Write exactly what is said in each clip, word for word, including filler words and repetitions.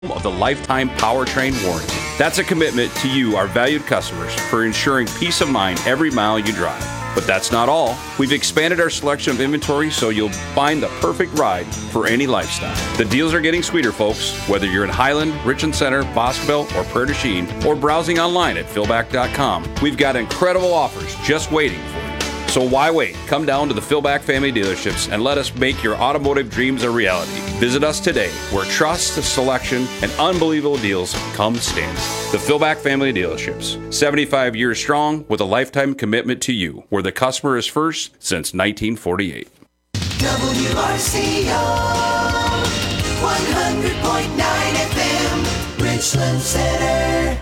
of the lifetime powertrain warranty. That's a commitment to you, our valued customers, for ensuring peace of mind every mile you drive. But that's not all. We've expanded our selection of inventory so you'll find the perfect ride for any lifestyle. The deals are getting sweeter, folks. Whether you're in Highland, Richland Center, Boscoville, or Prairie du Chien, or browsing online at Philback dot com, we've got incredible offers just waiting for you. So why wait? Come down to the Philback family dealerships and let us make your automotive dreams a reality. Visit us today, where trust, selection, and unbelievable deals come standard. The Philback family dealerships, seventy-five years strong with a lifetime commitment to you, where the customer is first since nineteen forty-eight. W R C O, one hundred point nine F M, Richland Center.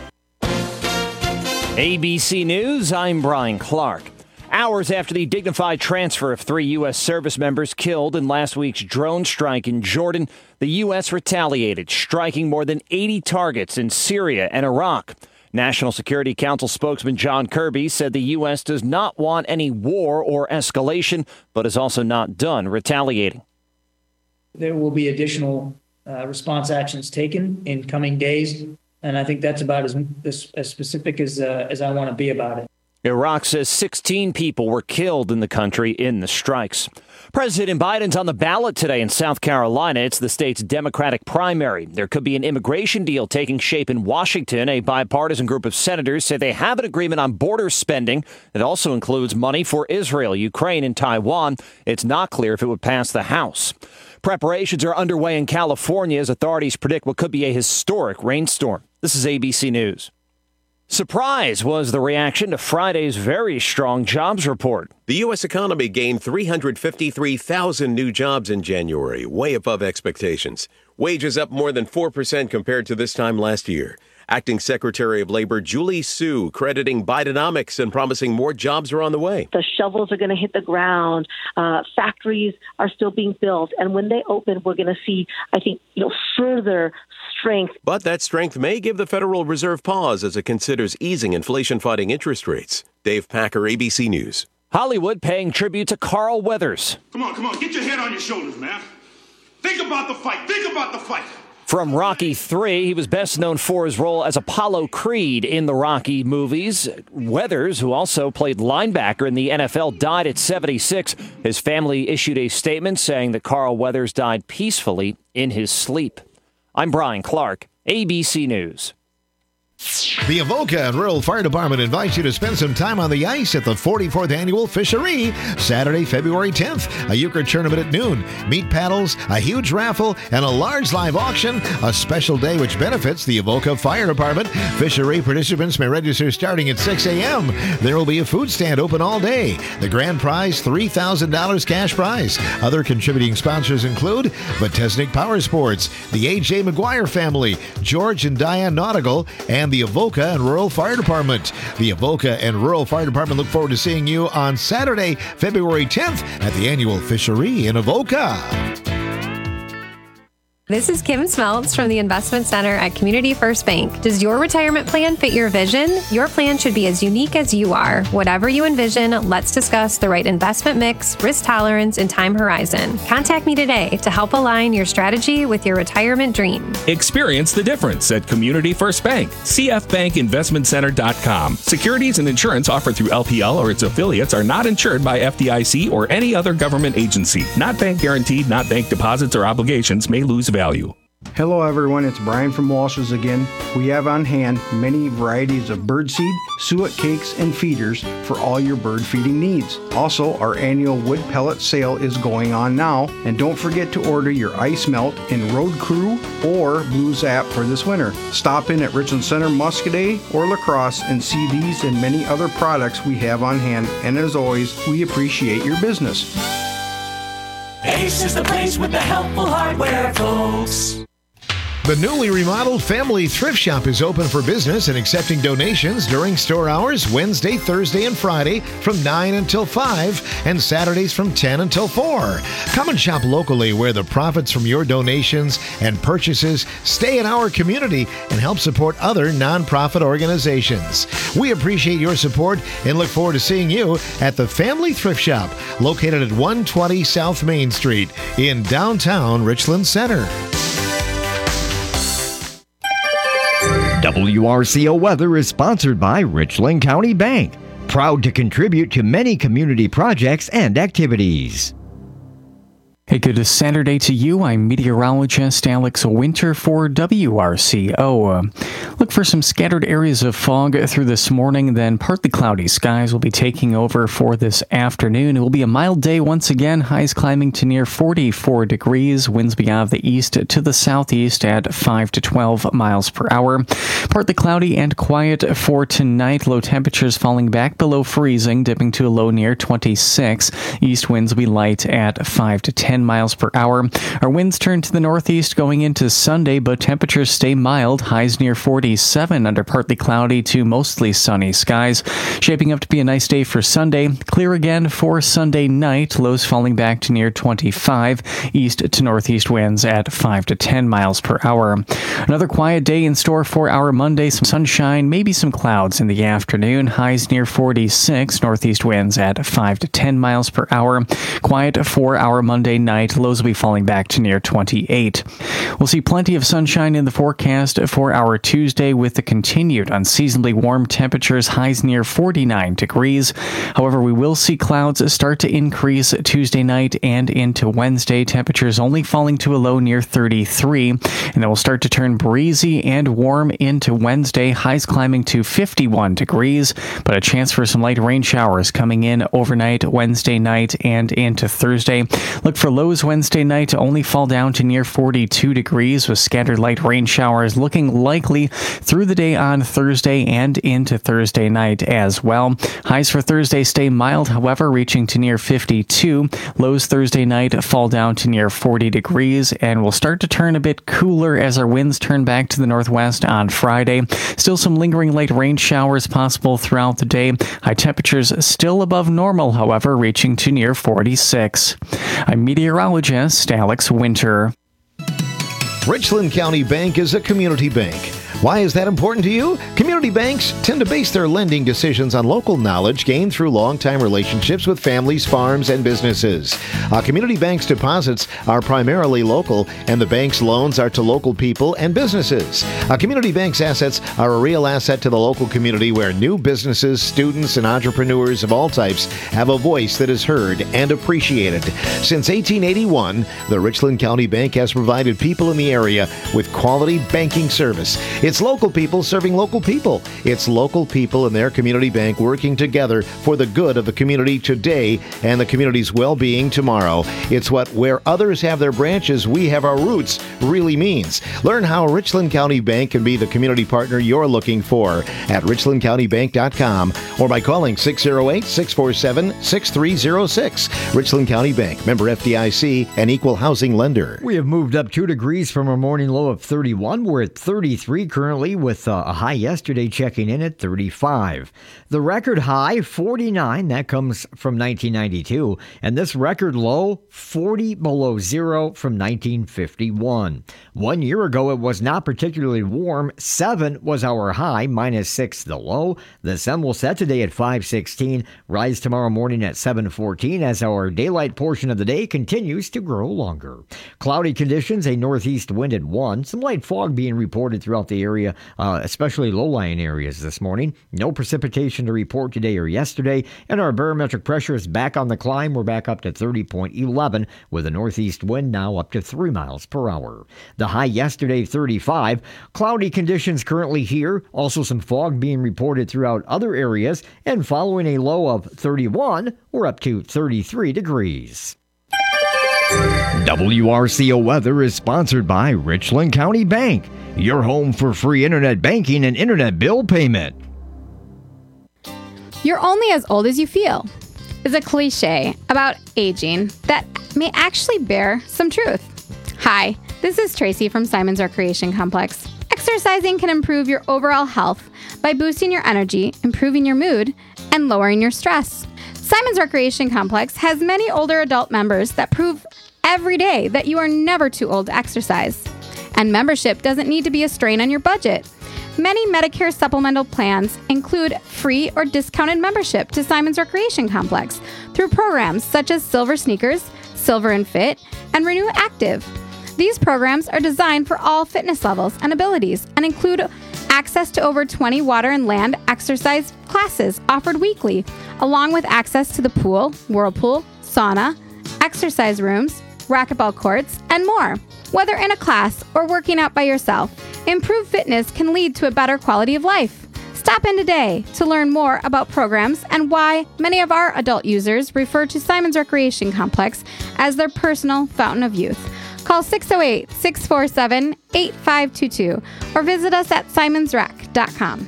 A B C News, I'm Brian Clark. Hours after the dignified transfer of three U S service members killed in last week's drone strike in Jordan, the U S retaliated, striking more than eighty targets in Syria and Iraq. National Security Council spokesman John Kirby said the U S does not want any war or escalation, but is also not done retaliating. There will be additional uh, response actions taken in coming days, and I think that's about as, as, as specific as, uh, as I want to be about it. Iraq says sixteen people were killed in the country in the strikes. President Biden's on the ballot today in South Carolina. It's the state's Democratic primary. There could be an immigration deal taking shape in Washington. A bipartisan group of senators say they have an agreement on border spending that also includes money for Israel, Ukraine, and Taiwan. It's not clear if it would pass the House. Preparations are underway in California as authorities predict what could be a historic rainstorm. This is A B C News. Surprise was the reaction to Friday's very strong jobs report. The U S economy gained three hundred fifty-three thousand new jobs in January, way above expectations. Wages up more than four percent compared to this time last year. Acting Secretary of Labor Julie Su crediting Bidenomics and promising more jobs are on the way. The shovels are going to hit the ground. Uh, factories are still being built. And when they open, we're going to see, I think, you know, further strength. But that strength may give the Federal Reserve pause as it considers easing inflation-fighting interest rates. Dave Packer, A B C News. Hollywood paying tribute to Carl Weathers. Come on, come on, get your head on your shoulders, man. Think about the fight. Think about the fight. From Rocky three, he was best known for his role as Apollo Creed in the Rocky movies. Weathers, who also played linebacker in the N F L, died at seventy-six. His family issued a statement saying that Carl Weathers died peacefully in his sleep. I'm Brian Clark, A B C News. The Avoca and Rural Fire Department invites you to spend some time on the ice at the forty-fourth Annual Fishery, Saturday, February tenth. A euchre tournament at noon, meat paddles, a huge raffle, and a large live auction. A special day which benefits the Avoca Fire Department. Fishery participants may register starting at six a.m. There will be a food stand open all day. The grand prize, three thousand dollars cash prize. Other contributing sponsors include Vitesnik Power Sports, the A J. McGuire family, George and Diane Nautical, and the Avoca and Rural Fire Department. The Avoca and Rural Fire Department look forward to seeing you on Saturday, February tenth at the annual Fishery in Avoca. This is Kim Smeltz from the Investment Center at Community First Bank. Does your retirement plan fit your vision? Your plan should be as unique as you are. Whatever you envision, let's discuss the right investment mix, risk tolerance, and time horizon. Contact me today to help align your strategy with your retirement dream. Experience the difference at Community First Bank. c f bank investment center dot com. Securities and insurance offered through L P L or its affiliates are not insured by F D I C or any other government agency. Not bank guaranteed, not bank deposits or obligations may lose value. Value. Hello everyone, it's Brian from Walsh's again. We have on hand many varieties of birdseed, suet cakes, and feeders for all your bird feeding needs. Also, our annual wood pellet sale is going on now, and don't forget to order your ice melt in Road Crew or Blue Zap for this winter. Stop in at Richland Center, Muscadet, or La Crosse and see these and many other products we have on hand, and as always, we appreciate your business. Ace is the place with the helpful hardware, folks. The newly remodeled Family Thrift Shop is open for business and accepting donations during store hours Wednesday, Thursday, and Friday from nine until five and Saturdays from ten until four. Come and shop locally where the profits from your donations and purchases stay in our community and help support other nonprofit organizations. We appreciate your support and look forward to seeing you at the Family Thrift Shop located at one twenty South Main Street in downtown Richland Center. W R C O Weather is sponsored by Richland County Bank, proud to contribute to many community projects and activities. Hey, good Saturday to you. I'm meteorologist Alex Winter for W R C O. Uh, look for some scattered areas of fog through this morning, then partly cloudy skies will be taking over for this afternoon. It will be a mild day once again, highs climbing to near forty-four degrees, winds be out of the east to the southeast at five to twelve miles per hour. Partly cloudy and quiet for tonight, low temperatures falling back below freezing, dipping to a low near twenty-six. East winds will be light at five to ten miles per hour. Our winds turn to the northeast going into Sunday, but temperatures stay mild, highs near forty-seven under partly cloudy to mostly sunny skies. Shaping up to be a nice day for Sunday. Clear again for Sunday night, lows falling back to near twenty-five. East to northeast winds at five to ten miles per hour. Another quiet day in store for our Monday. Some sunshine, maybe some clouds in the afternoon. Highs near forty-six. Northeast winds at five to ten miles per hour. Quiet for our Monday night. Lows will be falling back to near twenty-eight. We'll see plenty of sunshine in the forecast for our Tuesday with the continued unseasonably warm temperatures, highs near forty-nine degrees. However, we will see clouds start to increase Tuesday night and into Wednesday. Temperatures only falling to a low near thirty-three, and then we'll start to turn breezy and warm into Wednesday. Highs climbing to fifty-one degrees, but a chance for some light rain showers coming in overnight Wednesday night and into Thursday. Look for lows Wednesday night to only fall down to near forty-two degrees, with scattered light rain showers looking likely through the day on Thursday and into Thursday night as well. Highs for Thursday stay mild, however, reaching to near fifty-two. Lows Thursday night fall down to near forty degrees, and will start to turn a bit cooler as our winds turn back to the northwest on Friday. Still some lingering light rain showers possible throughout the day. High temperatures still above normal, however, reaching to near forty-six. I'm meteorologist Alex Winter. Richland County Bank is a community bank. Why is that important to you? Community banks tend to base their lending decisions on local knowledge gained through long-time relationships with families, farms, and businesses. A community bank's deposits are primarily local, and the bank's loans are to local people and businesses. A community bank's assets are a real asset to the local community, where new businesses, students, and entrepreneurs of all types have a voice that is heard and appreciated. Since eighteen eighty-one, the Richland County Bank has provided people in the area with quality banking service. It's local people serving local people. It's local people and their community bank working together for the good of the community today and the community's well-being tomorrow. It's what where others have their branches, we have our roots really means. Learn how Richland County Bank can be the community partner you're looking for at richland county bank dot com or by calling six oh eight, six four seven, six three oh six. Richland County Bank, member F D I C, an equal housing lender. We have moved up two degrees from our morning low of thirty-one. We're at thirty-three currently, with uh, a high yesterday checking in at thirty-five. The record high, forty-nine, that comes from nineteen ninety-two. And this record low, forty below zero from nineteen fifty-one. One year ago, it was not particularly warm. seven was our high, minus six the low. The sun will set today at five sixteen, rise tomorrow morning at seven fourteen as our daylight portion of the day continues to grow longer. Cloudy conditions, a northeast wind at one. Some light fog being reported throughout the area, uh, especially low-lying areas this morning. No precipitation to report today or yesterday, and our barometric pressure is back on the climb. We're back up to thirty point one one, with a northeast wind now up to three miles per hour. The high yesterday, thirty-five. Cloudy conditions currently here. Also some fog being reported throughout other areas, and following a low of thirty-one, we're up to thirty-three degrees. W R C O Weather is sponsored by Richland County Bank, your home for free internet banking and internet bill payment. You're only as old as you feel is a cliche about aging that may actually bear some truth. Hi, this is Tracy from Simon's Recreation Complex. Exercising can improve your overall health by boosting your energy, improving your mood, and lowering your stress. Simon's Recreation Complex has many older adult members that prove every day that you are never too old to exercise. And membership doesn't need to be a strain on your budget. Many Medicare supplemental plans include free or discounted membership to Simon's Recreation Complex through programs such as Silver Sneakers, Silver and Fit, and Renew Active. These programs are designed for all fitness levels and abilities and include access to over twenty water and land exercise classes offered weekly, along with access to the pool, whirlpool, sauna, exercise rooms, racquetball courts, and more. Whether in a class or working out by yourself, improved fitness can lead to a better quality of life. Stop in today to learn more about programs and why many of our adult users refer to Simons Recreation Complex as their personal fountain of youth. Call six oh eight, six four seven, eight five two two or visit us at simons rec dot com.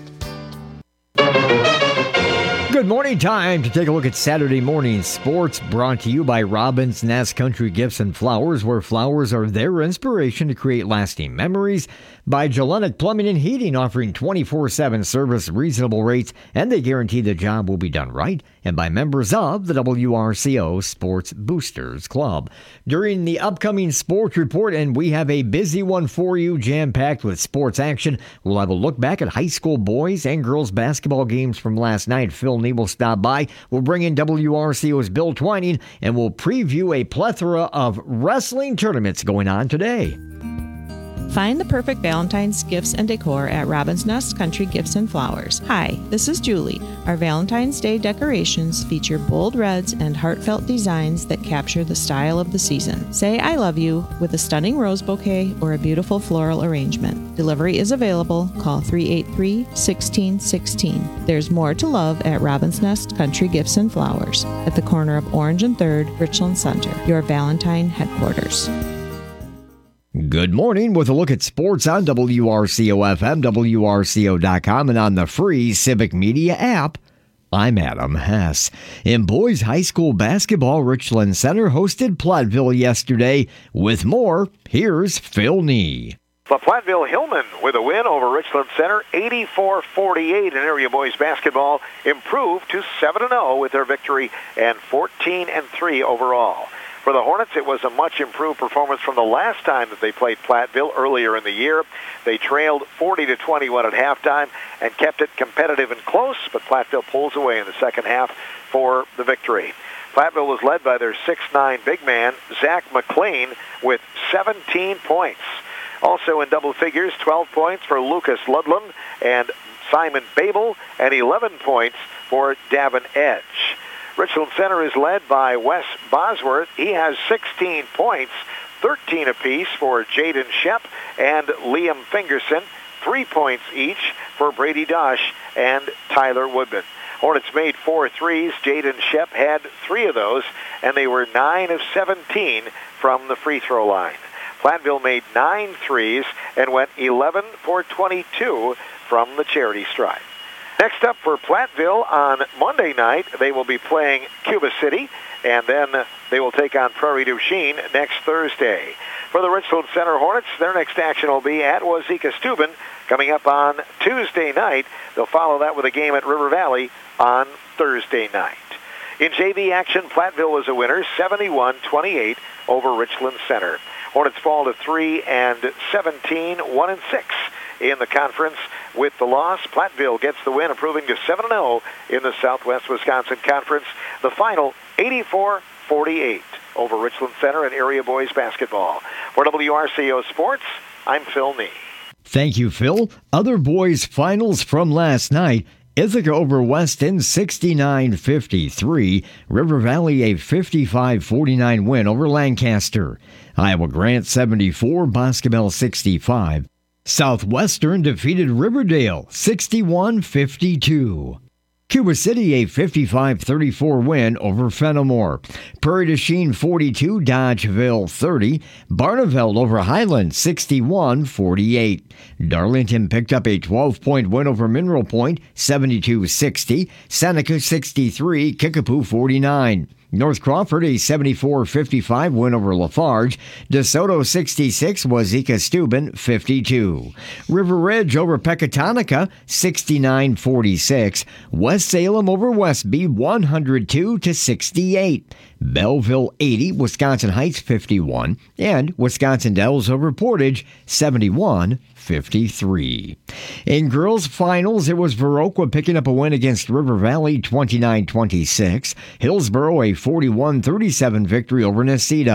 Good morning, time to take a look at Saturday morning sports, brought to you by Robin's Nest Country Gifts and Flowers, where flowers are their inspiration to create lasting memories. By Gillenic Plumbing and Heating, offering twenty-four seven service, reasonable rates, and they guarantee the job will be done right. And by members of the W R C O Sports Boosters Club. During the upcoming sports report, and we have a busy one for you, jam-packed with sports action, we'll have a look back at high school boys and girls basketball games from last night. Phil Nee will stop by. We'll bring in W R C O's Bill Twining, and we'll preview a plethora of wrestling tournaments going on today. Find the perfect Valentine's gifts and decor at Robin's Nest Country Gifts and Flowers. Hi, this is Julie. Our Valentine's Day decorations feature bold reds and heartfelt designs that capture the style of the season. Say I love you with a stunning rose bouquet or a beautiful floral arrangement. Delivery is available. Call three eight three, one six one six. There's more to love at Robin's Nest Country Gifts and Flowers at the corner of Orange and third, Richland Center, your Valentine headquarters. Good morning with a look at sports on W R C O F M, W R C O dot com, and on the free Civic Media app. I'm Adam Hess. In boys high school basketball, Richland Center hosted Platteville yesterday. With more, here's Phil Nee. The Platteville Hillmen with a win over Richland Center, eighty-four forty-eight in area boys basketball, improved to seven and oh with their victory and fourteen and three overall. For the Hornets, it was a much improved performance from the last time that they played Platteville earlier in the year. They trailed forty to twenty-one at halftime and kept it competitive and close, but Platteville pulls away in the second half for the victory. Platteville was led by their six nine big man, Zach McLean, with seventeen points. Also in double figures, twelve points for Lucas Ludlam and Simon Babel, and eleven points for Davin Edge. Richland Center is led by Wes Bosworth. He has sixteen points, thirteen apiece for Jaden Shep and Liam Fingerson, three points each for Brady Dosh and Tyler Woodman. Hornets made four threes. Jaden Shep had three of those, and they were nine of seventeen from the free throw line. Platteville made nine threes and went eleven for twenty-two from the charity stripe. Next up for Platteville on Monday night, they will be playing Cuba City, and then they will take on Prairie du Chien next Thursday. For the Richland Center Hornets, their next action will be at Wazeeka Steuben coming up on Tuesday night. They'll follow that with a game at River Valley on Thursday night. In J V action, Platteville was a winner, seventy-one twenty-eight over Richland Center. Hornets fall to three and seventeen, one and six in the conference with the loss. Platteville gets the win, improving to seven and oh in the Southwest Wisconsin Conference. The final, eighty-four forty-eight over Richland Center in area boys basketball. For W R C O Sports, I'm Phil Nee. Thank you, Phil. Other boys finals from last night. Ithaca over Weston, sixty-nine fifty-three. River Valley, a fifty-five forty-nine win over Lancaster. Iowa Grant, seventy-four. Boscobel, sixty-five. Southwestern defeated Riverdale, sixty-one fifty-two. Cuba City, a fifty-five thirty-four win over Fenimore. Prairie du Chien, forty-two. Dodgeville, thirty. Barneveld over Highland, sixty-one forty-eight. Darlington picked up a twelve-point win over Mineral Point, seventy-two sixty. Seneca, sixty-three. Kickapoo, forty-nine. North Crawford, a seventy-four fifty-five win over Lafarge. DeSoto, sixty-six. Wazeeka Steuben, fifty-two. River Ridge over Pecatonica, sixty-nine forty-six. West Salem over Westby, one hundred two to sixty-eight. Belleville, eighty. Wisconsin Heights, fifty-one. And Wisconsin Dells over Portage, seventy-one fifty-three. In girls' finals, it was Viroqua picking up a win against River Valley, twenty-nine twenty-six. Hillsboro, a forty-one thirty-seven victory over Necedah.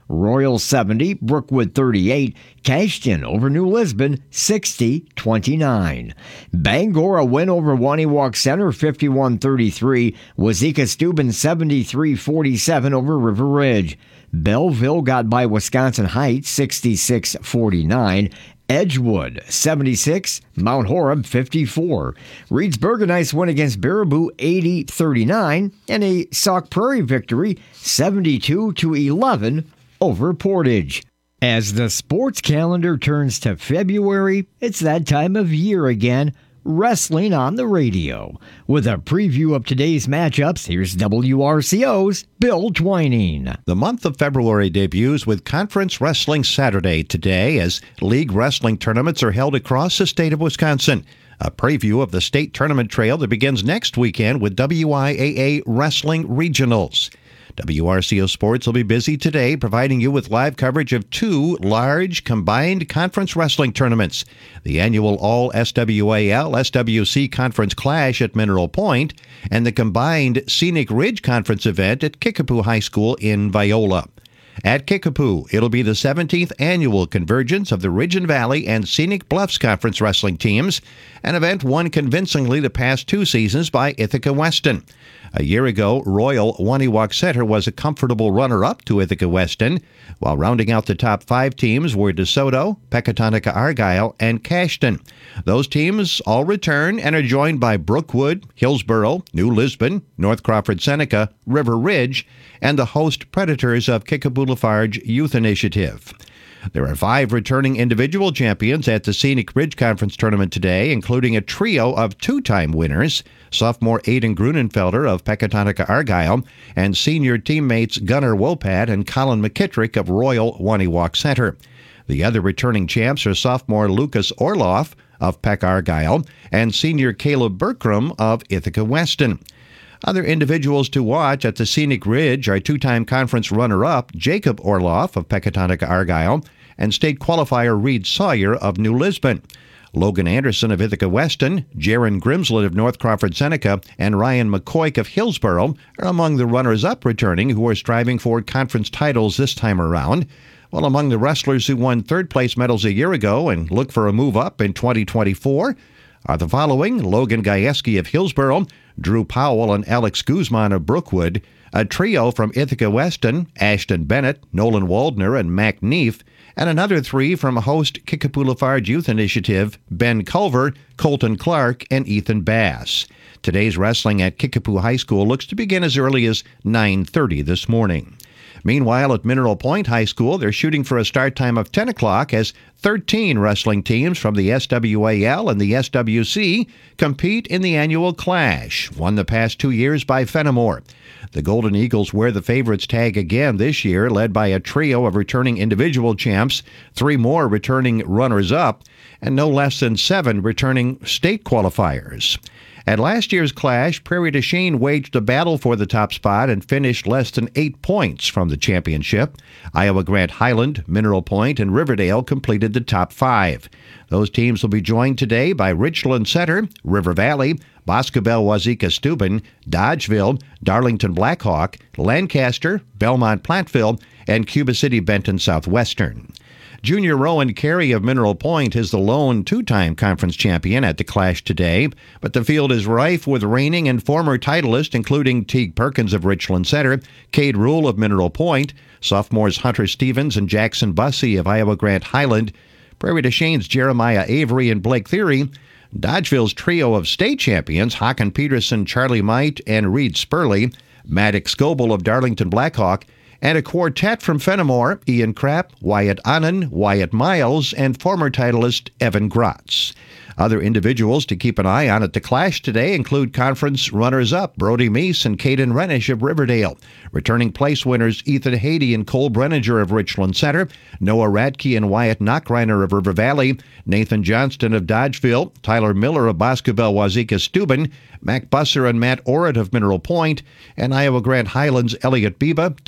Royal seventy, Brookwood thirty-eight, Cashton over New Lisbon sixty twenty-nine. Bangor a win over Waniwak Center fifty-one thirty-three, Wazeeka Steuben seventy-three forty-seven over River Ridge. Belleville got by Wisconsin Heights sixty-six forty-nine. Edgewood seventy-six, Mount Horeb fifty-four. Reedsburg a nice win against Baraboo eighty thirty-nine, and a Sauk Prairie victory seventy-two to eleven over Portage. As the sports calendar turns to February, it's that time of year again. Wrestling on the radio. With a preview of today's matchups, here's W R C O's Bill Twining. The month of February debuts with Conference Wrestling Saturday today as league wrestling tournaments are held across the state of Wisconsin. A preview of the state tournament trail that begins next weekend with W I A A Wrestling Regionals. W R C O Sports will be busy today providing you with live coverage of two large combined conference wrestling tournaments. The annual All S W A L S W C Conference Clash at Mineral Point and the combined Scenic Ridge Conference event at Kickapoo High School in Viola. At Kickapoo, it'll be the seventeenth annual convergence of the Ridge and Valley and Scenic Bluffs Conference wrestling teams, an event won convincingly the past two seasons by Ithaca Weston. A year ago, Royal Waniwak Center was a comfortable runner-up to Ithaca Weston, while rounding out the top five teams were DeSoto, Pecatonica Argyle, and Cashton. Those teams all return and are joined by Brookwood, Hillsboro, New Lisbon, North Crawford Seneca, River Ridge, and the host Predators of Kickapoo Lafarge Youth Initiative. There are five returning individual champions at the Scenic Ridge Conference Tournament today, including a trio of two-time winners, sophomore Aiden Grunenfelder of Pecatonica Argyle, and senior teammates Gunnar Wopat and Colin McKittrick of Royal Waniwak Center. The other returning champs are sophomore Lucas Orloff of Peck Argyle and senior Caleb Berkram of Ithaca Weston. Other individuals to watch at the Scenic Ridge are two-time conference runner-up Jacob Orloff of Pecatonica Argyle and state qualifier Reed Sawyer of New Lisbon. Logan Anderson of Ithaca Weston, Jaron Grimslett of North Crawford Seneca, and Ryan McCoy of Hillsboro are among the runners-up returning who are striving for conference titles this time around. While among the wrestlers who won third-place medals a year ago and look for a move up in twenty twenty-four are the following: Logan Gajewski of Hillsboro, Drew Powell and Alex Guzman of Brookwood, a trio from Ithaca Weston, Ashton Bennett, Nolan Waldner, and Mac Neef, and another three from host Kickapoo Lafarge Youth Initiative, Ben Culver, Colton Clark, and Ethan Bass. Today's wrestling at Kickapoo High School looks to begin as early as nine thirty this morning. Meanwhile, at Mineral Point High School, they're shooting for a start time of ten o'clock as thirteen wrestling teams from the S W A L and the S W C compete in the annual Clash, won the past two years by Fenimore. The Golden Eagles wear the favorites tag again this year, led by a trio of returning individual champs, three more returning runners-up, and no less than seven returning state qualifiers. At last year's Clash, Prairie du Chien waged a battle for the top spot and finished less than eight points from the championship. Iowa Grant Highland, Mineral Point, and Riverdale completed the top five. Those teams will be joined today by Richland Center, River Valley, Boscobel Wazeeka Steuben, Dodgeville, Darlington Blackhawk, Lancaster, Belmont Platteville, and Cuba City Benton Southwestern. Junior Rowan Carey of Mineral Point is the lone two-time conference champion at the Clash today, but the field is rife with reigning and former titleists, including Teague Perkins of Richland Center, Cade Rule of Mineral Point, sophomores Hunter Stevens and Jackson Bussey of Iowa Grant Highland, Prairie du Chien's Jeremiah Avery and Blake Theory, Dodgeville's trio of state champions, Haken Peterson, Charlie Might, and Reed Spurley, Maddox Scoble of Darlington Blackhawk, and a quartet from Fenimore, Ian Krapp, Wyatt Annan, Wyatt Miles, and former titleist Evan Grotz. Other individuals to keep an eye on at the Clash today include conference runners-up Brody Meese and Caden Renish of Riverdale, returning place winners Ethan Haiti and Cole Brenninger of Richland Center, Noah Radke and Wyatt Knockreiner of River Valley, Nathan Johnston of Dodgeville, Tyler Miller of Boscobel Wazeeka Steuben, Mac Busser and Matt Orrit of Mineral Point, and Iowa Grant Highlands Elliott Biba, Tyson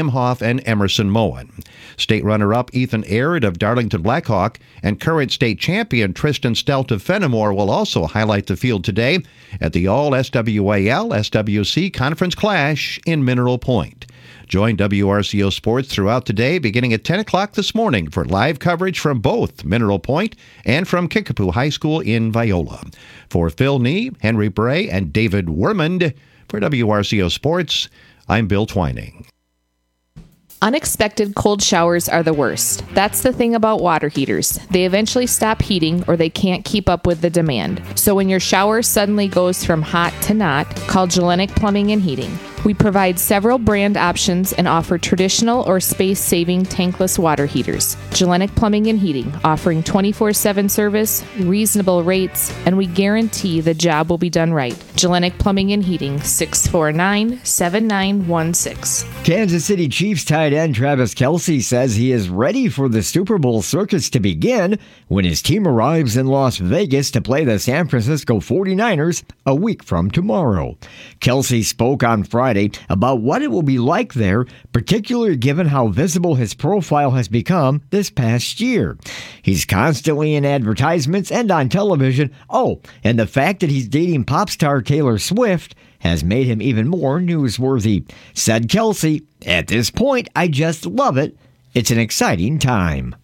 Imhoff and Emerson Moen. State runner-up Ethan Aird of Darlington Blackhawk and current state champion Tristan Stelt of Fenimore will also highlight the field today at the All-S W A L S W C Conference Clash in Mineral Point. Join W R C O Sports throughout the day beginning at ten o'clock this morning for live coverage from both Mineral Point and from Kickapoo High School in Viola. For Phil Nee, Henry Bray, and David Wermond, for W R C O Sports, I'm Bill Twining. Unexpected cold showers are the worst. That's the thing about water heaters. They eventually stop heating or they can't keep up with the demand. So when your shower suddenly goes from hot to not, call Gellenic Plumbing and Heating. We provide several brand options and offer traditional or space-saving tankless water heaters. Gellenic Plumbing and Heating, offering twenty-four seven service, reasonable rates, and we guarantee the job will be done right. Gellenic Plumbing and Heating, six four nine, seven nine one six. Kansas City Chiefs tight end Travis Kelce says he is ready for the Super Bowl circus to begin when his team arrives in Las Vegas to play the San Francisco forty-niners a week from tomorrow. Kelce spoke on Friday about what it will be like there, particularly given how visible his profile has become this past year. He's constantly in advertisements and on television. Oh, and the fact that he's dating pop star Taylor Swift has made him even more newsworthy. Said Kelce, "At this point, I just love it. It's an exciting time."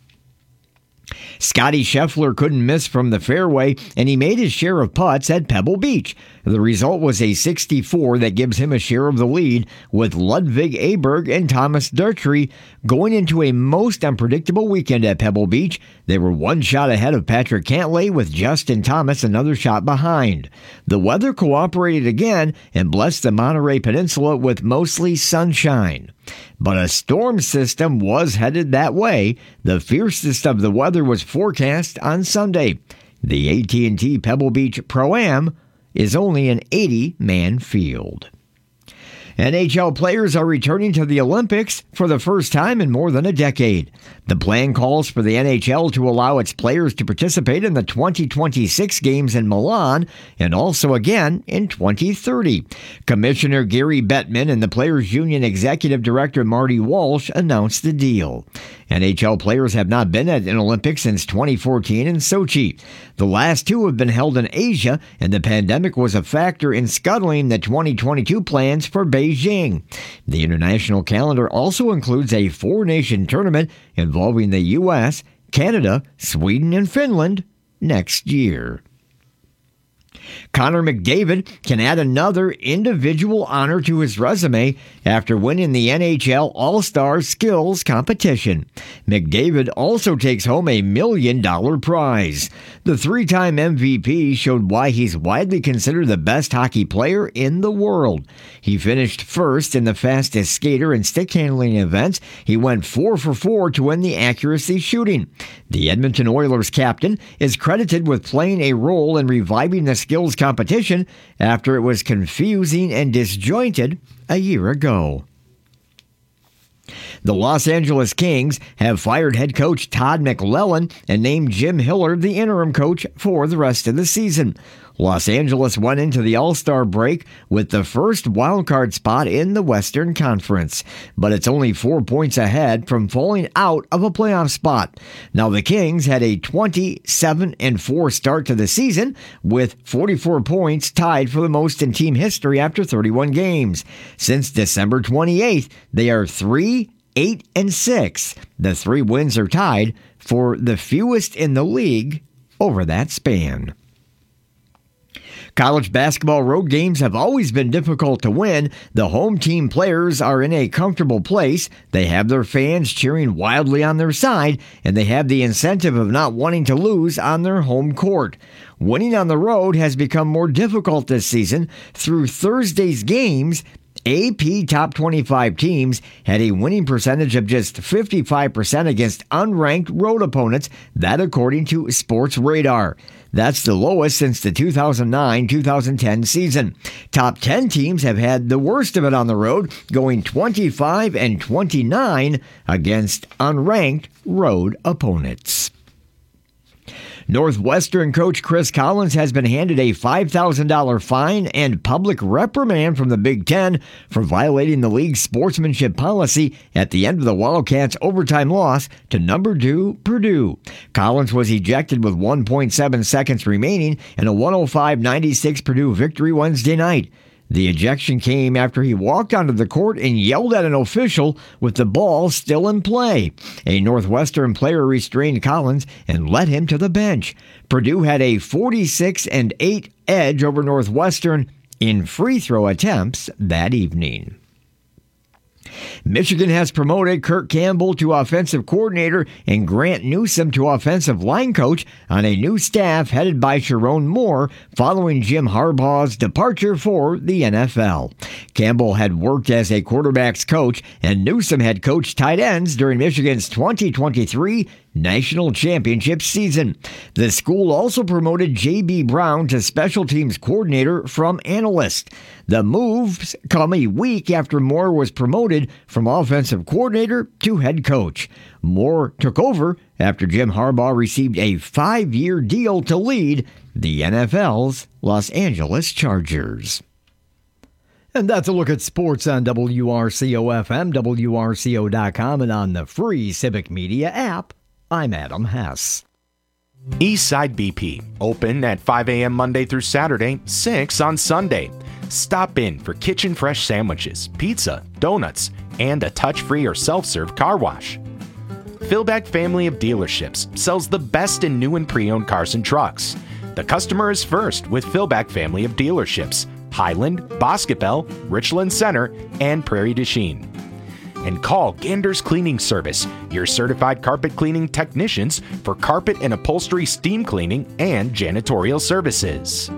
Scotty Scheffler couldn't miss from the fairway, and he made his share of putts at Pebble Beach. The result was a sixty-four that gives him a share of the lead, with Ludwig Aberg and Thomas Durtree going into a most unpredictable weekend at Pebble Beach. They were one shot ahead of Patrick Cantlay, with Justin Thomas another shot behind. The weather cooperated again and blessed the Monterey Peninsula with mostly sunshine. But a storm system was headed that way. The fiercest of the weather was forecast on Sunday. The A T and T Pebble Beach Pro-Am is only an eighty-man field. N H L players are returning to the Olympics for the first time in more than a decade. The plan calls for the N H L to allow its players to participate in the twenty twenty-six games in Milan and also again in twenty thirty. Commissioner Gary Bettman and the Players Union Executive Director Marty Walsh announced the deal. N H L players have not been at an Olympics since twenty fourteen in Sochi. The last two have been held in Asia, and the pandemic was a factor in scuttling the twenty twenty-two plans for Beijing. The international calendar also includes a four-nation tournament involving the U S, Canada, Sweden, and Finland next year. Connor McDavid can add another individual honor to his resume after winning the N H L All-Star Skills Competition. McDavid also takes home a million-dollar prize. The three-time M V P showed why he's widely considered the best hockey player in the world. He finished first in the fastest skater and stick handling events. He went four for four to win the accuracy shooting. The Edmonton Oilers captain is credited with playing a role in reviving the skills competition after it was confusing and disjointed a year ago. The Los Angeles Kings have fired head coach Todd McLellan and named Jim Hillard the interim coach for the rest of the season. Los Angeles went into the All-Star break with the first wildcard spot in the Western Conference, but it's only four points ahead from falling out of a playoff spot. Now the Kings had a twenty-seven and four start to the season, with forty-four points, tied for the most in team history after thirty-one games. Since December twenty-eighth, they are three, eight, and six. The three wins are tied for the fewest in the league over that span. College basketball road games have always been difficult to win. The home team players are in a comfortable place. They have their fans cheering wildly on their side, and they have the incentive of not wanting to lose on their home court. Winning on the road has become more difficult this season. Through Thursday's games, A P Top twenty-five teams had a winning percentage of just fifty-five percent against unranked road opponents, that according to Sports Radar. That's the lowest since the two thousand nine two thousand ten season. Top ten teams have had the worst of it on the road, going twenty-five and twenty-nine against unranked road opponents. Northwestern coach Chris Collins has been handed a five thousand dollars fine and public reprimand from the Big Ten for violating the league's sportsmanship policy at the end of the Wildcats' overtime loss to number two Purdue. Collins was ejected with one point seven seconds remaining in a one oh five ninety-six Purdue victory Wednesday night. The ejection came after he walked onto the court and yelled at an official with the ball still in play. A Northwestern player restrained Collins and led him to the bench. Purdue had a forty-six and eight edge over Northwestern in free throw attempts that evening. Michigan has promoted Kirk Campbell to offensive coordinator and Grant Newsome to offensive line coach on a new staff headed by Sharon Moore following Jim Harbaugh's departure for the N F L. Campbell had worked as a quarterback's coach, and Newsome had coached tight ends during Michigan's twenty twenty-three National Championship season. The school also promoted J B. Brown to special teams coordinator from analyst. The moves come a week after Moore was promoted from offensive coordinator to head coach. Moore took over after Jim Harbaugh received a five-year deal to lead the N F L's Los Angeles Chargers. And that's a look at sports on W R C O F M, W R C O dot com, and on the free Civic Media app. I'm Adam Hess. Eastside B P, open at five a.m. Monday through Saturday, six on Sunday. Stop in for kitchen fresh sandwiches, pizza, donuts, and a touch-free or self-serve car wash. Philback Family of Dealerships sells the best in new and pre-owned cars and trucks. The customer is first with Philback Family of Dealerships, Highland, Boscobel, Richland Center, and Prairie du Chien. And call Gander's Cleaning Service, your certified carpet cleaning technicians for carpet and upholstery steam cleaning and janitorial services.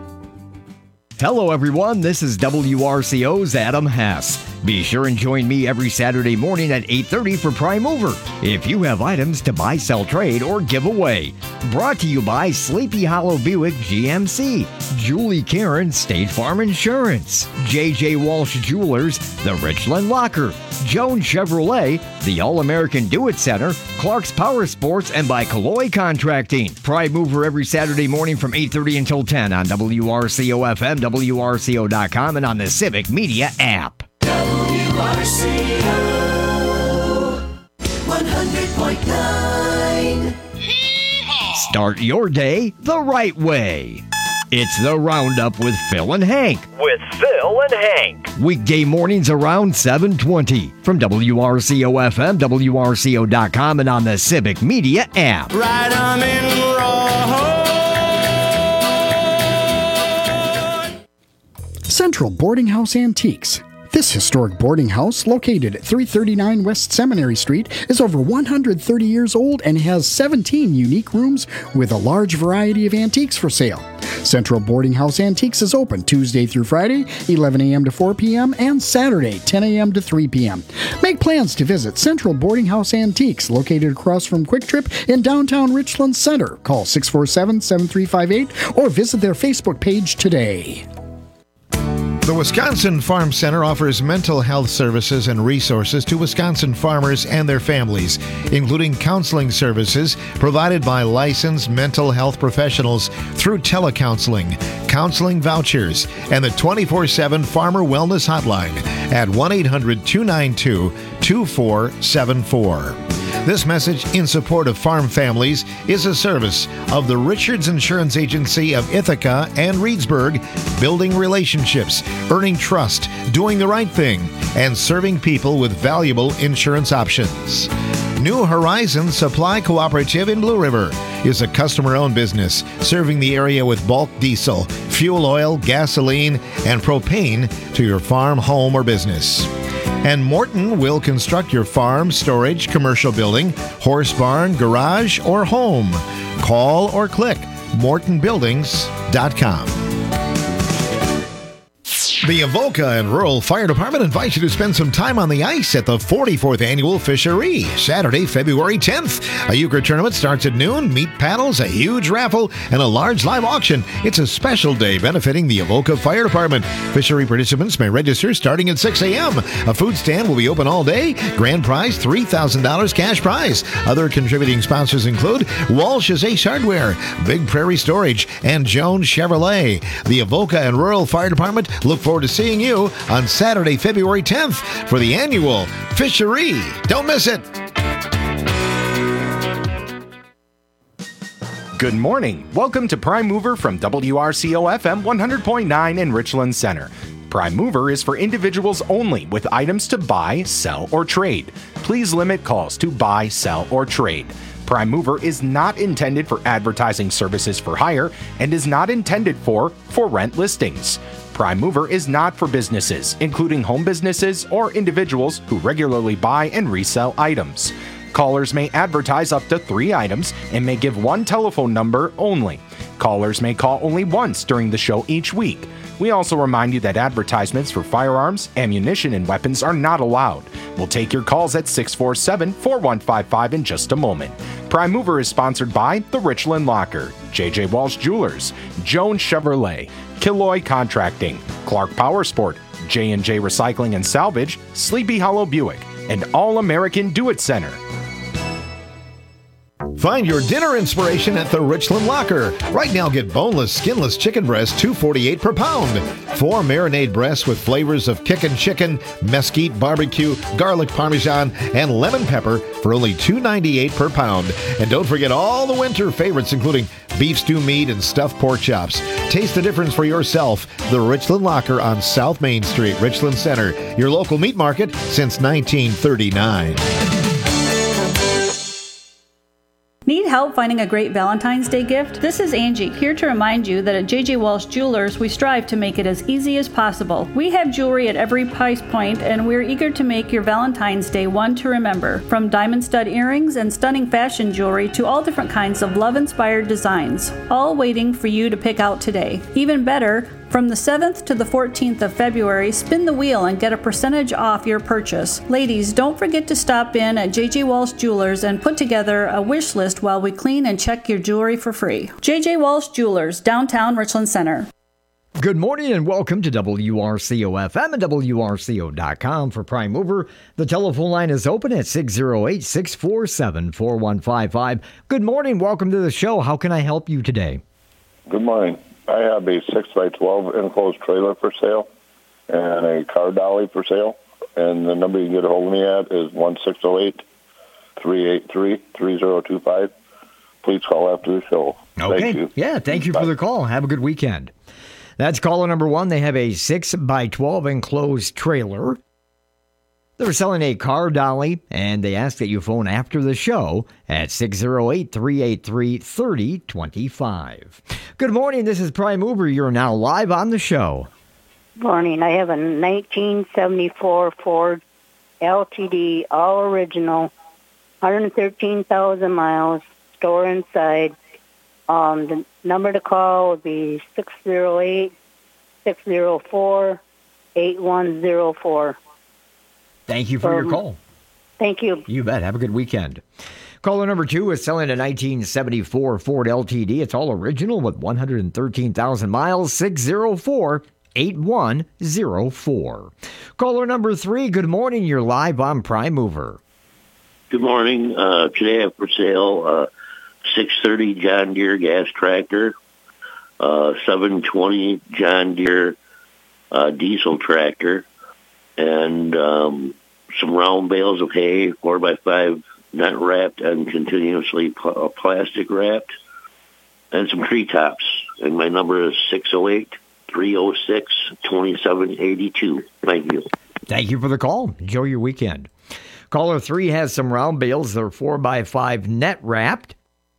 Hello, everyone. This is W R C O's Adam Hess. Be sure and join me every Saturday morning at eight thirty for Prime Mover if you have items to buy, sell, trade, or give away. Brought to you by Sleepy Hollow Buick G M C, Julie Karen State Farm Insurance, J J Walsh Jewelers, The Richland Locker, Jones Chevrolet, the All-American Do-It Center, Clark's Power Sports, and by Calloy Contracting. Prime Mover every Saturday morning from eight thirty until ten on W R C O F M, W R C O dot com, and on the Civic Media app. W R C O one hundred point nine. Start your day the right way. It's the Roundup with Phil and Hank. With Phil and Hank. Weekday mornings around seven twenty from W R C O F M, W R C O dot com, and on the Civic Media app. Right on in Central Boarding House Antiques. This historic boarding house, located at three thirty-nine West Seminary Street, is over one hundred thirty years old and has seventeen unique rooms with a large variety of antiques for sale. Central Boarding House Antiques is open Tuesday through Friday, eleven a.m. to four p.m., and Saturday, ten a.m. to three p.m. Make plans to visit Central Boarding House Antiques, located across from Quick Trip in downtown Richland Center. Call six four seven, seven three five eight or visit their Facebook page today. The Wisconsin Farm Center offers mental health services and resources to Wisconsin farmers and their families, including counseling services provided by licensed mental health professionals through telecounseling, counseling vouchers, and the twenty-four seven Farmer Wellness Hotline at one eight hundred, two nine two, two four seven four. This message in support of farm families is a service of the Richards Insurance Agency of Ithaca and Reedsburg, building relationships, earning trust, doing the right thing, and serving people with valuable insurance options. New Horizons Supply Cooperative in Blue River is a customer-owned business serving the area with bulk diesel, fuel oil, gasoline, and propane to your farm, home, or business. And Morton will construct your farm, storage, commercial building, horse barn, garage, or home. Call or click morton buildings dot com. The Avoca and Rural Fire Department invites you to spend some time on the ice at the forty-fourth Annual Fishery, Saturday, February tenth. A euchre tournament starts at noon, meat paddles, a huge raffle, and a large live auction. It's a special day benefiting the Avoca Fire Department. Fishery participants may register starting at six a.m. A food stand will be open all day. Grand prize, three thousand dollars cash prize. Other contributing sponsors include Walsh's Ace Hardware, Big Prairie Storage, and Jones Chevrolet. The Avoca and Rural Fire Department look forward to seeing you on Saturday, February tenth for the annual Fishery. Don't miss it. Good morning. Welcome to Prime Mover from W R C O F M one hundred point nine in Richland Center. Prime Mover is for individuals only with items to buy, sell, or trade. Please limit calls to buy, sell, or trade. Prime Mover is not intended for advertising services for hire and is not intended for for rent listings. Prime Mover is not for businesses, including home businesses or individuals who regularly buy and resell items. Callers may advertise up to three items and may give one telephone number only. Callers may call only once during the show each week. We also remind you that advertisements for firearms, ammunition, and weapons are not allowed. We'll take your calls at six four seven, four one five five in just a moment. Prime Mover is sponsored by The Richland Locker, J J Walsh Jewelers, Jones Chevrolet, Killoy Contracting, Clark Power Sport, J and J Recycling and Salvage, Sleepy Hollow Buick, and All American Do It Center. Find your dinner inspiration at the Richland Locker. Right now, get boneless, skinless chicken breasts, two forty-eight per pound. Four marinade breasts with flavors of kickin' chicken, mesquite, barbecue, garlic parmesan, and lemon pepper for only two ninety-eight per pound. And don't forget all the winter favorites, including beef stew meat and stuffed pork chops. Taste the difference for yourself. The Richland Locker on South Main Street, Richland Center. Your local meat market since nineteen thirty-nine. Need help finding a great Valentine's Day gift? This is Angie, here to remind you that at J J Walsh Jewelers, we strive to make it as easy as possible. We have jewelry at every price point, and we're eager to make your Valentine's Day one to remember. From diamond stud earrings and stunning fashion jewelry to all different kinds of love-inspired designs, all waiting for you to pick out today. Even better, from the seventh to the fourteenth of February, spin the wheel and get a percentage off your purchase. Ladies, don't forget to stop in at J J Walsh Jewelers and put together a wish list while we clean and check your jewelry for free. J J Walsh Jewelers, downtown Richland Center. Good morning and welcome to W R C O F M and W R C O dot com for Prime Mover. The telephone line is open at six oh eight, six four seven, four one five five. Good morning. Welcome to the show. How can I help you today? Good morning. I have a six by twelve enclosed trailer for sale and a car dolly for sale. And the number you can get a hold of me at is one six zero eight, three eight three, three zero two five. Please call after the show. Okay. Thank you. Yeah, thank you Bye. for the call. Have a good weekend. That's caller number one. They have a six by twelve enclosed trailer. They're selling a car dolly, and they ask that you phone after the show at six oh eight, three eight three, three oh two five. Good morning. This is Prime Mover. You're now live on the show. Morning. I have a nineteen seventy-four Ford L T D, all original, one hundred thirteen thousand miles, store inside. Um, the number to call would be six oh eight, six oh four, eight one oh four. Thank you for um, your call. Thank you. You bet. Have a good weekend. Caller number two is selling a nineteen seventy-four Ford L T D. It's all original with one hundred thirteen thousand miles, six oh four, eight one oh four. Caller number three, good morning. You're live on Prime Mover. Good morning. Uh, today I have for sale uh, six thirty John Deere gas tractor, uh, seven twenty John Deere uh, diesel tractor, and um, some round bales of hay, four by five, not wrapped and continuously pl- plastic wrapped, and some tree tops. And my number is six oh eight, three oh six, two seven eight two. Thank you. Thank you for the call. Enjoy your weekend. Caller three has some round bales. They're four by five net wrapped.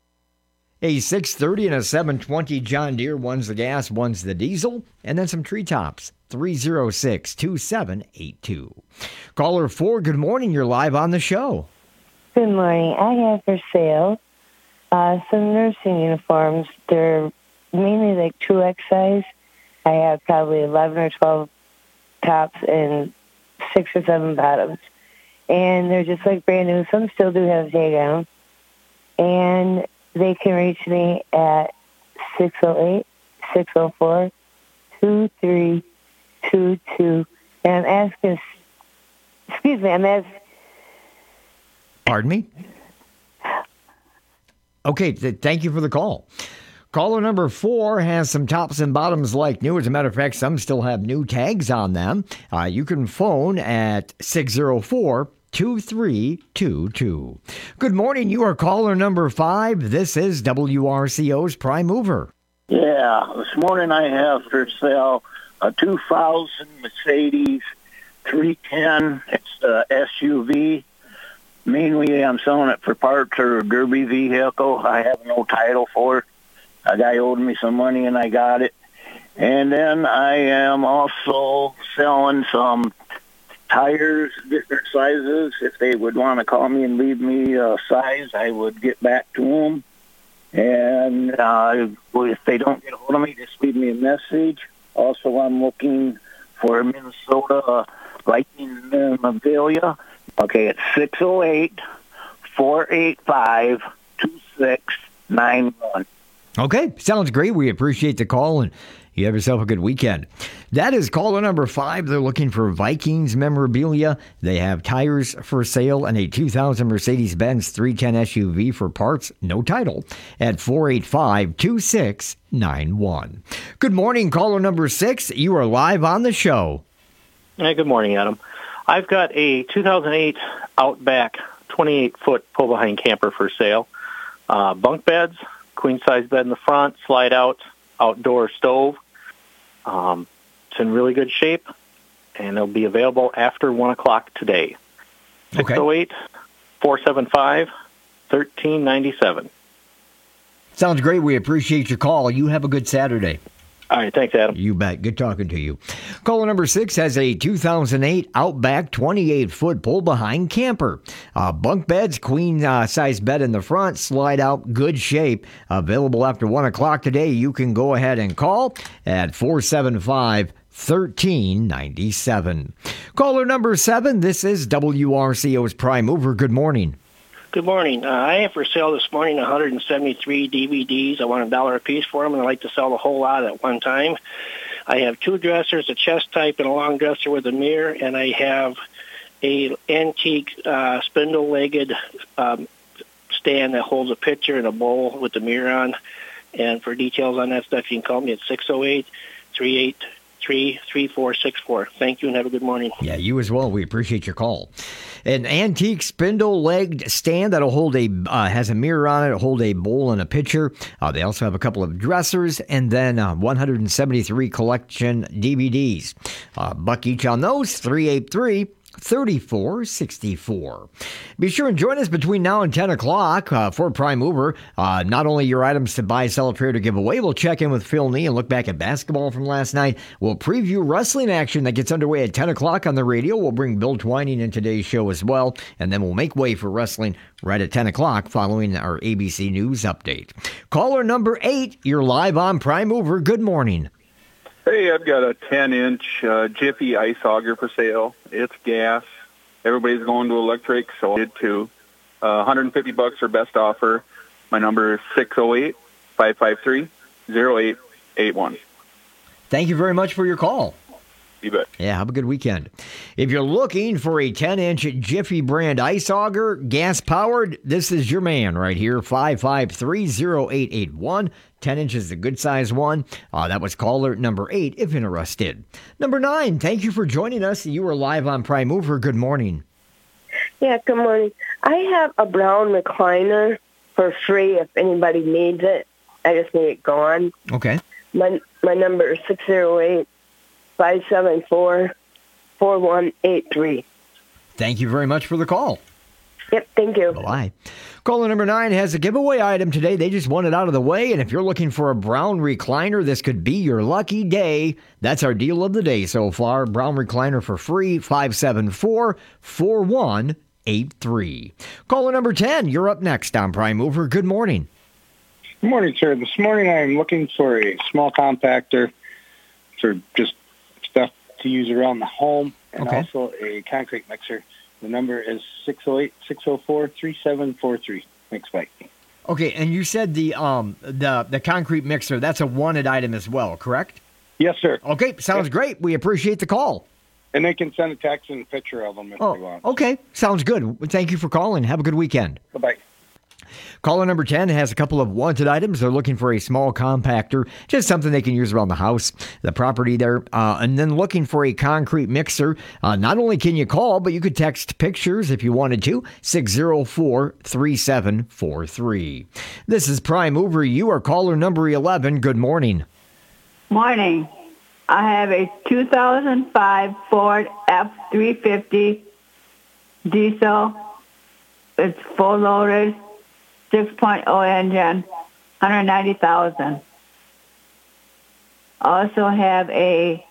A six thirty and a seven twenty John Deere. One's the gas, one's the diesel. And then some tree tops. three oh six, two seven eight two. Caller four, good morning. You're live on the show. Good morning. I have for sale uh, some nursing uniforms. They're mainly like two X size. I have probably eleven or twelve tops and six or seven bottoms. And they're just like brand new. Some still do have tag on. And they can reach me at six oh eight, six oh four, two three two two. And I'm asking, excuse me, I'm asking. Pardon me? Okay, th- thank you for the call. Caller number four has some tops and bottoms like new. As a matter of fact, some still have new tags on them. Uh, you can phone at six oh four, two three two two. Good morning. You are caller number five. This is W R C O's Prime Mover. Yeah, this morning I have for sale a two thousand Mercedes three ten. It's a S U V. Mainly I'm selling it for parts or a derby vehicle. I have no title for it. A guy owed me some money and I got it. And then I am also selling some tires, different sizes. If they would want to call me and leave me a size, I would get back to them. And uh, if they don't get a hold of me, just leave me a message. Also, I'm looking for a Minnesota Lightning memorabilia. Okay, it's six oh eight, four eight five, two six nine one. Okay, sounds great. We appreciate the call, and you have yourself a good weekend. That is caller number five. They're looking for Vikings memorabilia. They have tires for sale and a two thousand Mercedes-Benz three ten S U V for parts, no title, at four eight five, two six nine one. Good morning, caller number six. You are live on the show. Hey, good morning, Adam. I've got a two thousand eight Outback twenty-eight foot pull-behind camper for sale. Uh, bunk beds, queen-size bed in the front, slide-out, outdoor stove. Um, it's in really good shape, and it'll be available after one o'clock today. six oh eight, four seven five, one three nine seven. Sounds great. We appreciate your call. You have a good Saturday. All right, thanks, Adam. You bet. Good talking to you. Caller number six has a two thousand eight Outback twenty-eight foot pull-behind camper. Uh, bunk beds, queen-size uh, bed in the front, slide out, good shape. Available after one o'clock today. You can go ahead and call at four seven five, one three nine seven. Caller number seven, this is W R C O's Prime Mover. Good morning. Good morning. Uh, I have for sale this morning one hundred seventy-three D V Ds. I want a dollar a piece for them, and I like to sell the whole lot at one time. I have two dressers, a chest type and a long dresser with a mirror, and I have a antique uh, spindle-legged um, stand that holds a pitcher and a bowl with the mirror on. And for details on that stuff, you can call me at six oh eight, three eight three, three four six four. Thank you and have a good morning. Yeah, you as well. We appreciate your call. An antique spindle-legged stand that'll hold a uh, has a mirror on it, it'll hold a bowl and a pitcher. Uh, they also have a couple of dressers and then uh, one hundred seventy-three collection D V Ds. Uh, buck each on those, three eight three, three four six four. Be sure and join us between now and ten o'clock uh, for Prime Mover. Uh, not only your items to buy, sell, trade, or give away, we'll check in with Phil Nee and look back at basketball from last night. We'll preview wrestling action that gets underway at ten o'clock on the radio. We'll bring Bill Twining in today's show as well, and then we'll make way for wrestling right at ten o'clock following our A B C News update. Caller number eight, you're live on Prime Mover. Good morning. Hey, I've got a ten-inch uh, Jiffy ice auger for sale. It's gas. Everybody's going to electric, so I did too. Uh, one hundred fifty bucks for best offer. My number is six oh eight, five five three, oh eight eight one. Thank you very much for your call. You bet. Yeah, have a good weekend. If you're looking for a ten-inch Jiffy brand ice auger, gas-powered, this is your man right here, five five three, oh eight eight one. ten inches is the good size one. Uh, that was caller number eight, if interested. Number nine, thank you for joining us. You are live on Prime Mover. Good morning. Yeah, good morning. I have a brown recliner for free if anybody needs it. I just need it gone. Okay. My my number is six oh eight, five seven four, four one eight three. Thank you very much for the call. Yep, thank you. Bye. Caller number nine has a giveaway item today. They just want it out of the way. And if you're looking for a brown recliner, this could be your lucky day. That's our deal of the day so far. Brown recliner for free, five seven four, four one eight three. Caller number ten, you're up next on Prime Mover. Good morning. Good morning, sir. This morning I'm looking for a small compactor for just stuff to use around the home, and Okay. also a concrete mixer. The number is six oh eight, six oh four, three seven four three. Thanks, Mike. Okay, and you said the um the the concrete mixer, that's a wanted item as well, correct? Yes, sir. Okay, sounds great. We appreciate the call. And they can send a text and a picture of them if they Oh, want. okay, sounds good. Thank you for calling. Have a good weekend. Bye-bye. Caller number ten has a couple of wanted items. They're looking for a small compactor, just something they can use around the house, the property there, uh, and then looking for a concrete mixer. Uh, not only can you call, but you could text pictures if you wanted to, six oh four, three seven four three. This is Prime Mover. You are caller number eleven. Good morning. Morning. I have a two thousand five Ford F three fifty diesel. It's full loaded, six point oh engine, one hundred ninety thousand. I also have a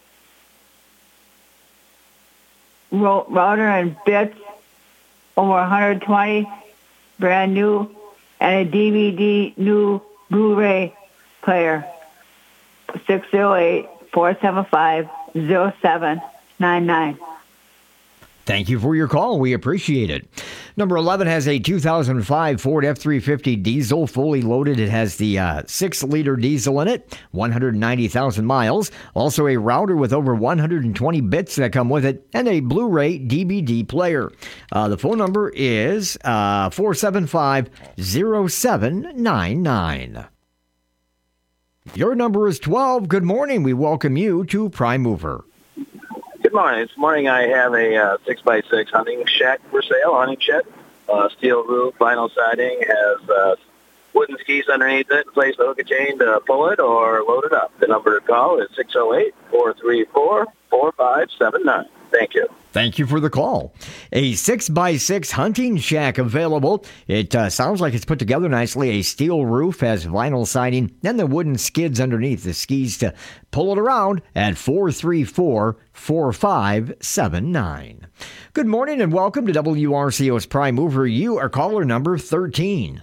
ro- router and bits over one hundred twenty, brand new, and a D V D new Blu-ray player. six oh eight, four seven five, oh seven nine nine. Thank you for your call. We appreciate it. Number eleven has a two thousand five Ford F three fifty diesel, fully loaded. It has the uh, six liter diesel in it, one hundred ninety thousand miles. Also a router with over one hundred twenty bits that come with it, and a Blu-ray D V D player. Uh, the phone number is uh, four seven five, oh seven nine nine. Your number is twelve. Good morning. We welcome you to Prime Mover. Good morning. This morning I have a uh, six by six hunting shack for sale, hunting shed. Uh, steel roof, vinyl siding, has uh, wooden skis underneath it. Place the hook and chain to pull it or load it up. The number to call is six oh eight, four three four, four five seven nine. Thank you. Thank you for the call. A six by six hunting shack available. It uh, sounds like it's put together nicely. A steel roof, has vinyl siding, then the wooden skids underneath the skis to pull it around at four three four, four five seven nine. Good morning and welcome to W R C O's Prime Mover. You are caller number thirteen.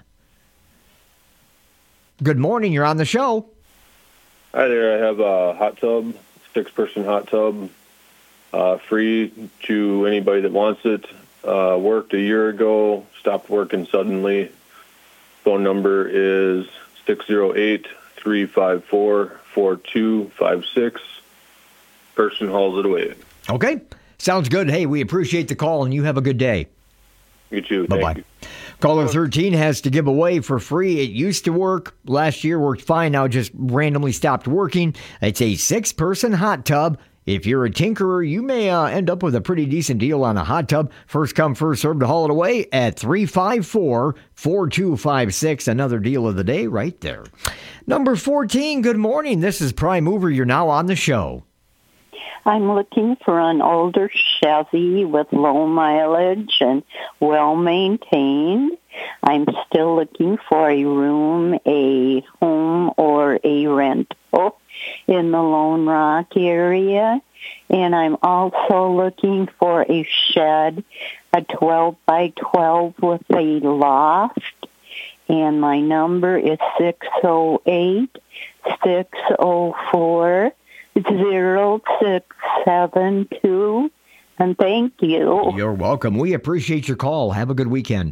Good morning. You're on the show. Hi there. I have a hot tub, six-person hot tub. Uh, free to anybody that wants it. Uh, worked a year ago, stopped working suddenly. Phone number is six oh eight, three five four, four two five six. Person hauls it away. Okay. Sounds good. Hey, we appreciate the call and you have a good day. You too. Bye-bye. Thank you. Caller thirteen has to give away for free. It used to work. Last year worked fine. Now just randomly stopped working. It's a six-person hot tub. If you're a tinkerer, you may uh, end up with a pretty decent deal on a hot tub. First come, first served to haul it away at three five four, four two five six. Another deal of the day right there. Number fourteen, good morning. This is Prime Mover. You're now on the show. I'm looking for an older Chevy with low mileage and well-maintained. I'm still looking for a room, a home, or a rental in the Lone Rock area. And I'm also looking for a shed, a twelve by twelve with a loft. And my number is six oh eight, six oh four, zero six seven two. And thank you. You're welcome. We appreciate your call. Have a good weekend.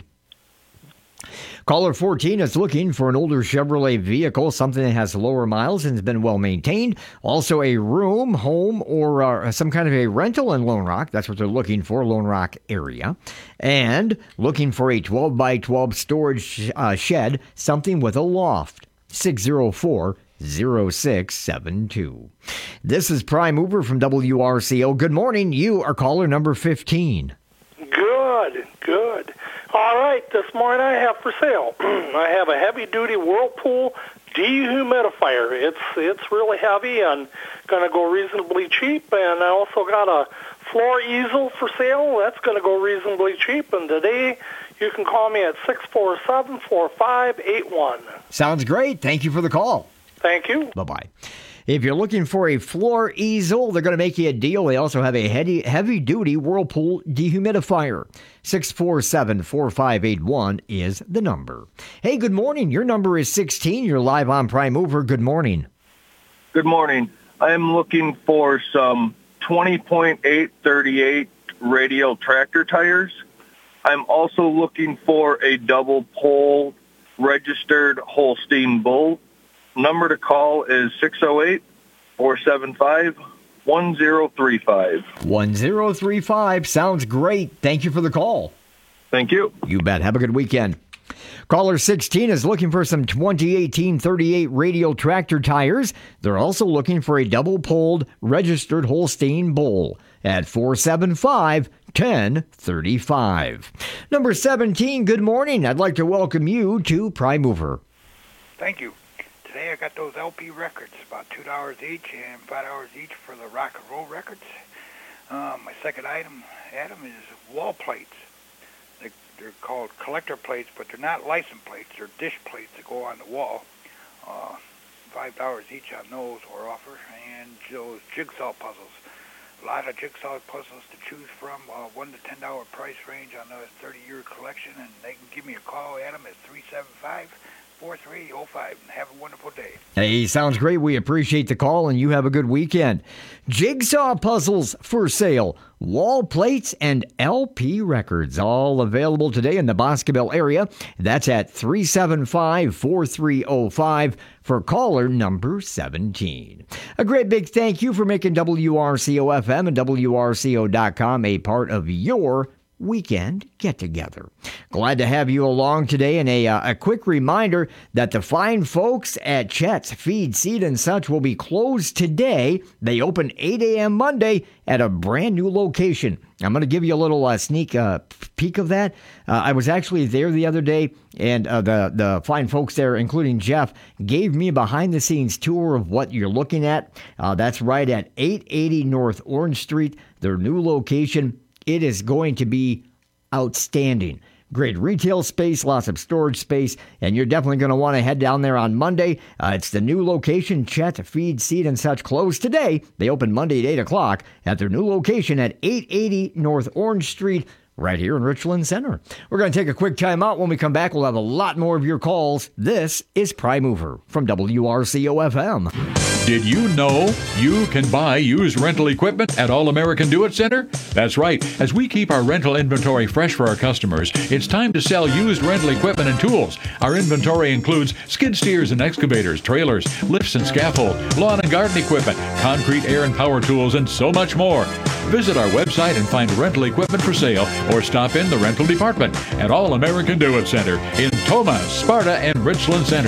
Caller fourteen is looking for an older Chevrolet vehicle, something that has lower miles and has been well maintained. Also a room, home, or uh, some kind of a rental in Lone Rock. That's what they're looking for, Lone Rock area. And looking for a twelve by twelve storage uh, shed, something with a loft. six oh four, oh six seven two. This is Prime Mover from W R C O. Good morning. You are caller number fifteen. Good, good. All right, this morning I have for sale. I have a heavy-duty Whirlpool dehumidifier. It's it's really heavy and going to go reasonably cheap. And I also got a floor easel for sale. That's going to go reasonably cheap. And today you can call me at six four seven, four five eight one. Sounds great. Thank you for the call. Thank you. Bye-bye. If you're looking for a floor easel, they're going to make you a deal. They also have a heavy, heavy-duty Whirlpool dehumidifier. six four seven, four five eight one is the number. Hey, good morning. Your number is sixteen. You're live on Prime Mover. Good morning. Good morning. I am looking for some twenty point eight thirty-eight radial tractor tires. I'm also looking for a double pole registered Holstein bull. Number to call is six oh eight, four seven five, one oh three five. one oh three five. Sounds great. Thank you for the call. Thank you. You bet. Have a good weekend. Caller sixteen is looking for some twenty eighteen thirty-eight radial tractor tires. They're also looking for a double-poled registered Holstein bull at four seven five, one oh three five. Number seventeen, good morning. I'd like to welcome you to Prime Mover. Thank you. Today I got those L P records, about two dollars each and five dollars each for the rock and roll records. Um, my second item, Adam, is wall plates. They, they're called collector plates, but they're not license plates. They're dish plates that go on the wall. Uh, five dollars each on those or offer. And those jigsaw puzzles. A lot of jigsaw puzzles to choose from, uh, one to ten dollar price range on a thirty-year collection, and they can give me a call, Adam, at three seven five, four three oh five, and have a wonderful day. Hey, sounds great. We appreciate the call, and you have a good weekend. Jigsaw puzzles for sale, wall plates, and L P records, all available today in the Boscobel area. That's at three seven five, four three oh five for caller number seventeen. A great big thank you for making W R C O F M and W R C O dot com a part of your weekend get-together. Glad to have you along today, and a, uh, a quick reminder that the fine folks at Chet's Feed, Seed, and Such will be closed today. They open eight a.m. Monday at a brand new location. I'm going to give you a little uh, sneak uh, peek of that. Uh, I was actually there the other day, and uh, the, the fine folks there, including Jeff, gave me a behind-the-scenes tour of what you're looking at. Uh, that's right at eight eighty North Orange Street, their new location. It is going to be outstanding. Great retail space, lots of storage space, and you're definitely going to want to head down there on Monday. Uh, it's the new location, Chet, Feed, Seed, and Such, closed today. They open Monday at eight o'clock at their new location at eight eighty North Orange Street, right here in Richland Center. We're going to take a quick time out. When we come back, we'll have a lot more of your calls. This is Prime Mover from W R C O F M. Did you know you can buy used rental equipment at All American Do It Center? That's right. As we keep our rental inventory fresh for our customers, it's time to sell used rental equipment and tools. Our inventory includes skid steers and excavators, trailers, lifts and scaffold, lawn and garden equipment, concrete, air and power tools, and so much more. Visit our website and find rental equipment for sale, or stop in the rental department at All American Do It Center in Tomah, Sparta, and Richland Center.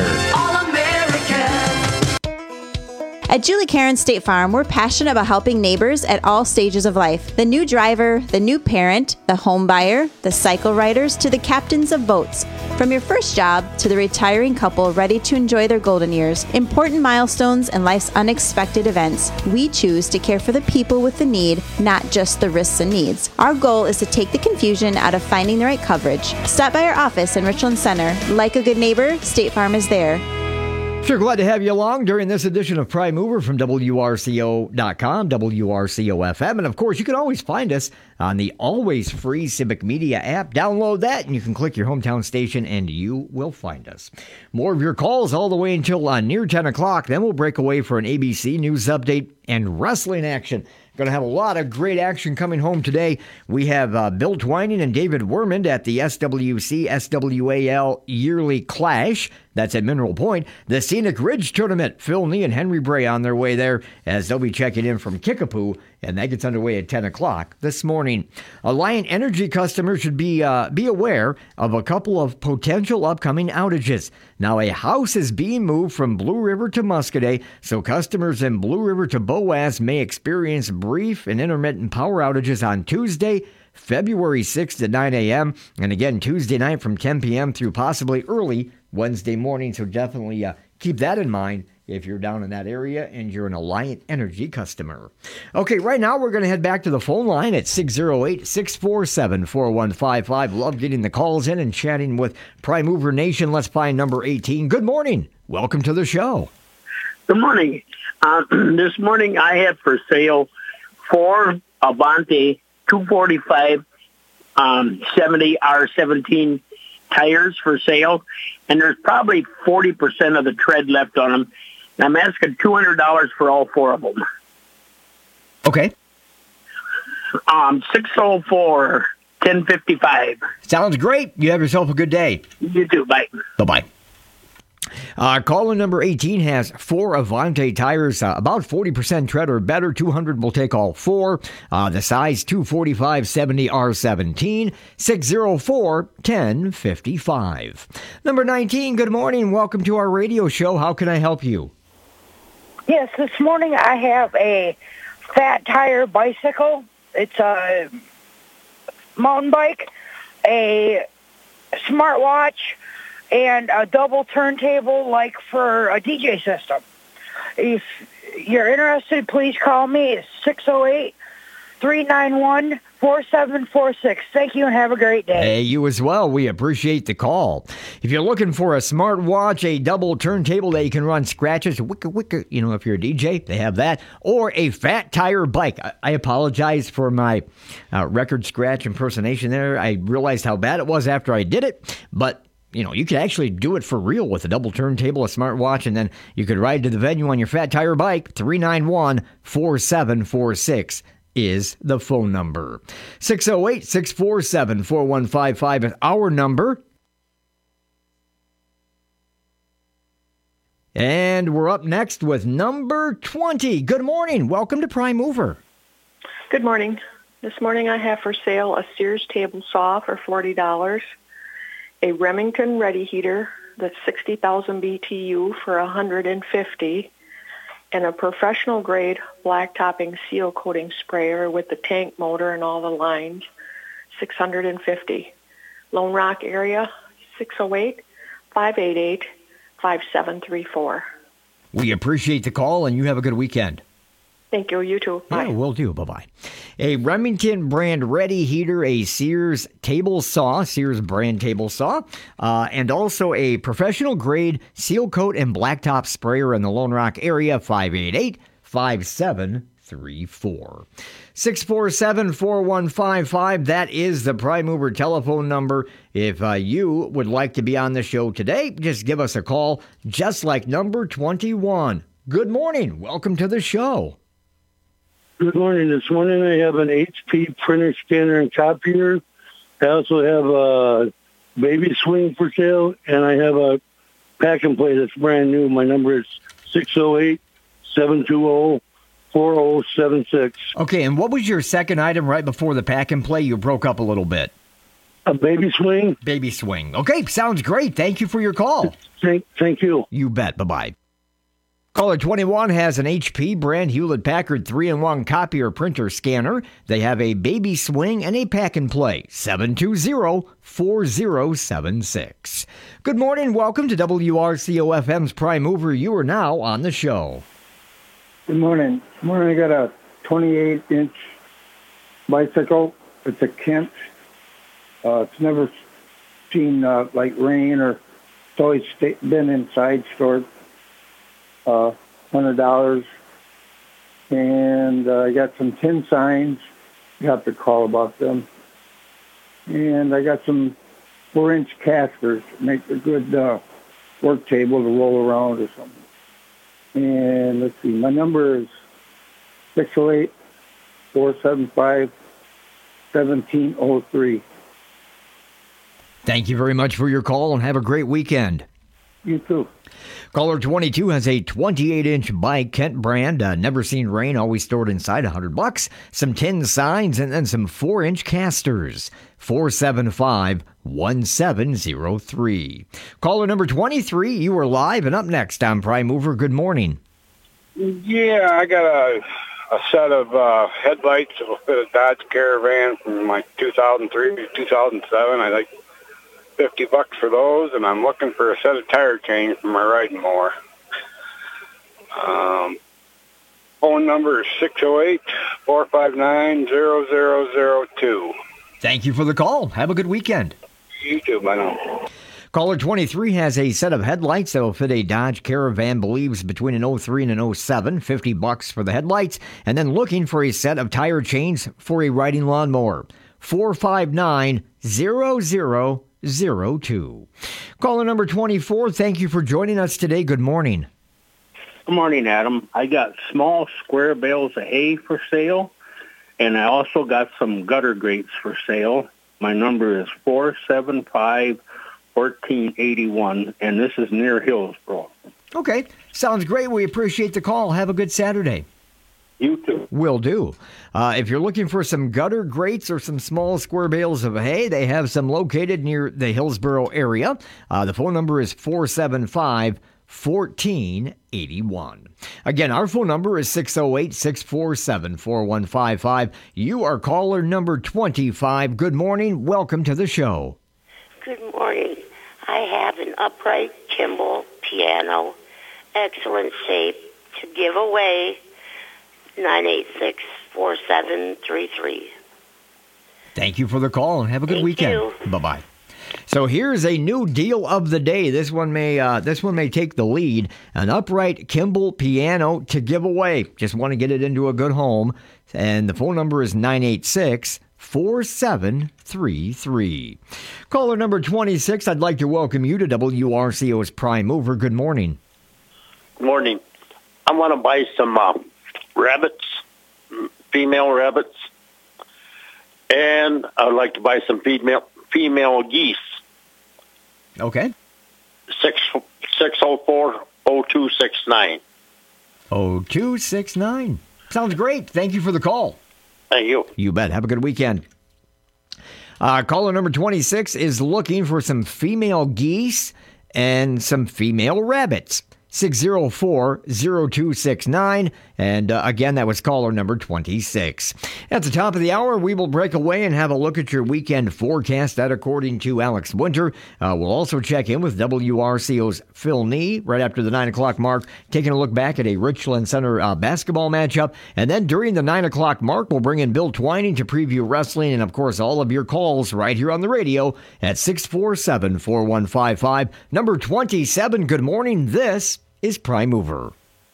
At Julie Karen State Farm, we're passionate about helping neighbors at all stages of life. The new driver, the new parent, the home buyer, the cycle riders, to the captains of boats. From your first job to the retiring couple ready to enjoy their golden years, important milestones, and life's unexpected events, we choose to care for the people with the need, not just the risks and needs. Our goal is to take the confusion out of finding the right coverage. Stop by our office in Richland Center. Like a good neighbor, State Farm is there. Sure, glad to have you along during this edition of Prime Mover from W R C O dot com, W R C O F M. And of course, you can always find us on the always free Civic Media app. Download that and you can click your hometown station and you will find us. More of your calls all the way until uh, near ten o'clock. Then we'll break away for an A B C News update and wrestling action. Going to have a lot of great action coming home today. We have uh, Bill Twining and David Wermond at the S W C S W A L Yearly Clash. That's at Mineral Point. The Scenic Ridge Tournament. Phil Nee and Henry Bray on their way there as they'll be checking in from Kickapoo, and that gets underway at ten o'clock this morning. Alliant Energy customers should be uh, be aware of a couple of potential upcoming outages. Now, a house is being moved from Blue River to Muscoda, so customers in Blue River to Boaz may experience brief and intermittent power outages on Tuesday, February sixth at nine a.m., and again Tuesday night from ten p.m. through possibly early Wednesday morning, so definitely uh, keep that in mind if you're down in that area and you're an Alliant Energy customer. Okay, right now we're going to head back to the phone line at six oh eight, six four seven, four one five five. Love getting the calls in and chatting with Prime Mover Nation. Let's find number eighteen. Good morning. Welcome to the show. Good morning. Uh, this morning I have for sale four Avanti two forty-five um, seventy R seventeen tires for sale, and there's probably forty percent of the tread left on them. And I'm asking two hundred dollars for all four of them. Okay. um, six oh four, ten fifty-five. Sounds great. You have yourself a good day. You too. Bye. Bye-bye. Uh, caller number eighteen has four Avante tires, uh, about forty percent tread or better. two hundred will take all four. Uh, the size two forty-five seventy R seventeen, six oh four, ten fifty-five. Number nineteen, good morning. Welcome to our radio show. How can I help you? Yes, this morning I have a fat tire bicycle. It's a mountain bike, a smartwatch, and a double turntable like for a D J system. If you're interested, please call me at six oh eight, three nine one, four seven four six. Thank you and have a great day. Hey, you as well. We appreciate the call. If you're looking for a smartwatch, a double turntable that you can run scratches, wicka wicka, you know, if you're a D J, they have that, or a fat tire bike. I, I apologize for my uh, record scratch impersonation there. I realized how bad it was after I did it, but you know, you could actually do it for real with a double turntable, a smartwatch, and then you could ride to the venue on your fat tire bike. three nine one, four seven four six is the phone number. six oh eight, six four seven, four one five five is our number. And we're up next with number twenty. Good morning. Welcome to Prime Mover. Good morning. This morning I have for sale a Sears table saw for forty dollars. A Remington Ready Heater that's sixty thousand B T U for one hundred fifty dollars, and a professional grade black topping seal coating sprayer with the tank motor and all the lines, six hundred fifty dollars. Lone Rock area, six oh eight, five eight eight, five seven three four. We appreciate the call, and you have a good weekend. Thank you. You too. Bye. Yeah, will do. Bye-bye. A Remington brand Ready Heater, a Sears table saw, Sears brand table saw, uh, and also a professional grade seal coat and blacktop sprayer in the Lone Rock area, five eight eight, five seven three four. six four seven, four one five five, that is the Prime Mover telephone number. If uh, you would like to be on the show today, just give us a call, just like number twenty-one. Good morning. Welcome to the show. Good morning. This morning I have an H P printer, scanner, and copier. I also have a baby swing for sale, and I have a pack and play that's brand new. My number is six oh eight, seven two zero, four oh seven six. Okay, and what was your second item right before the pack and play? You broke up a little bit. A baby swing. Baby swing. Okay, sounds great. Thank you for your call. Thank, thank you. You bet. Bye-bye. Caller twenty-one has an H P brand Hewlett-Packard three in one copier printer scanner. They have a baby swing and a pack and play. seven two zero, four oh seven six. Good morning. Welcome to W R C O F M's Prime Mover. You are now on the show. Good morning. This morning I got a twenty-eight inch bicycle. It's a Kent. Uh, it's never seen uh, like rain, or it's always stay, been inside stored. Uh, one hundred dollars. And uh, I got some tin signs. You have to call about them. And I got some four inch casters to make a good uh, work table to roll around or something. And let's see, my number is six oh eight, four seven five, one seven oh three. Thank you very much for your call, and have a great weekend. You too. Caller twenty-two has a twenty-eight inch bike, Kent brand, uh, never seen rain, always stored inside, one hundred bucks, some tin signs, and then some four inch casters. four seven five, one seven oh three. Caller number twenty-three, you are live and up next on Prime Mover. Good morning. Yeah, I got a, a set of uh, headlights that will fit a Dodge Caravan from like two thousand three to two thousand seven. I like fifty bucks for those, and I'm looking for a set of tire chains for my riding mower. Um, phone number is six oh eight, four five nine, zero zero zero two. Thank you for the call. Have a good weekend. You too, bye now. Caller twenty-three has a set of headlights that will fit a Dodge Caravan, believes between an oh three and an oh seven, fifty bucks for the headlights, and then looking for a set of tire chains for a riding lawnmower. four five nine, zero zero zero two. Caller number twenty-four, thank you for joining us today. Good morning. Good morning, Adam. I got small square bales of hay for sale, And I also got some gutter grates for sale. My number is four seven five, one four eight one, and this is near Hillsboro. Okay, sounds great. We appreciate the call. Have a good Saturday. You too. Will do. Uh, if you're looking for some gutter grates or some small square bales of hay, they have some located near the Hillsboro area. Uh, the phone number is four seven five, one four eight one. Again, our phone number is six oh eight, six four seven, four one five five. You are caller number twenty-five. Good morning. Welcome to the show. Good morning. I have an upright Kimball piano, excellent shape, to give away. nine eight six, four seven three three. Thank you for the call and have a good Thank weekend. you. Bye-bye. So here's a new deal of the day. This one may uh, this one may take the lead. An upright Kimball piano to give away. Just want to get it into a good home. And the phone number is nine eight six, four seven three three. Caller number twenty-six, I'd like to welcome you to W R C O's Prime Mover. Good morning. Good morning. I want to buy some uh, rabbits, female rabbits, and I would like to buy some female female geese. Okay. Six six oh four oh two six nine. oh two six nine. Sounds great. Thank you for the call. Thank you. You bet. Have a good weekend. Uh, caller number twenty-six is looking for some female geese and some female rabbits. six oh four, oh two six nine. And uh, again, that was caller number twenty-six. At the top of the hour, we will break away and have a look at your weekend forecast. That, according to Alex Winter. Uh, we'll also check in with W R C O's Phil Nee right after the nine o'clock mark, taking a look back at a Richland Center uh, basketball matchup. And then during the nine o'clock mark, we'll bring in Bill Twining to preview wrestling. And, of course, all of your calls right here on the radio at six four seven, four one five five. Number twenty-seven, good morning. This is Prime Mover.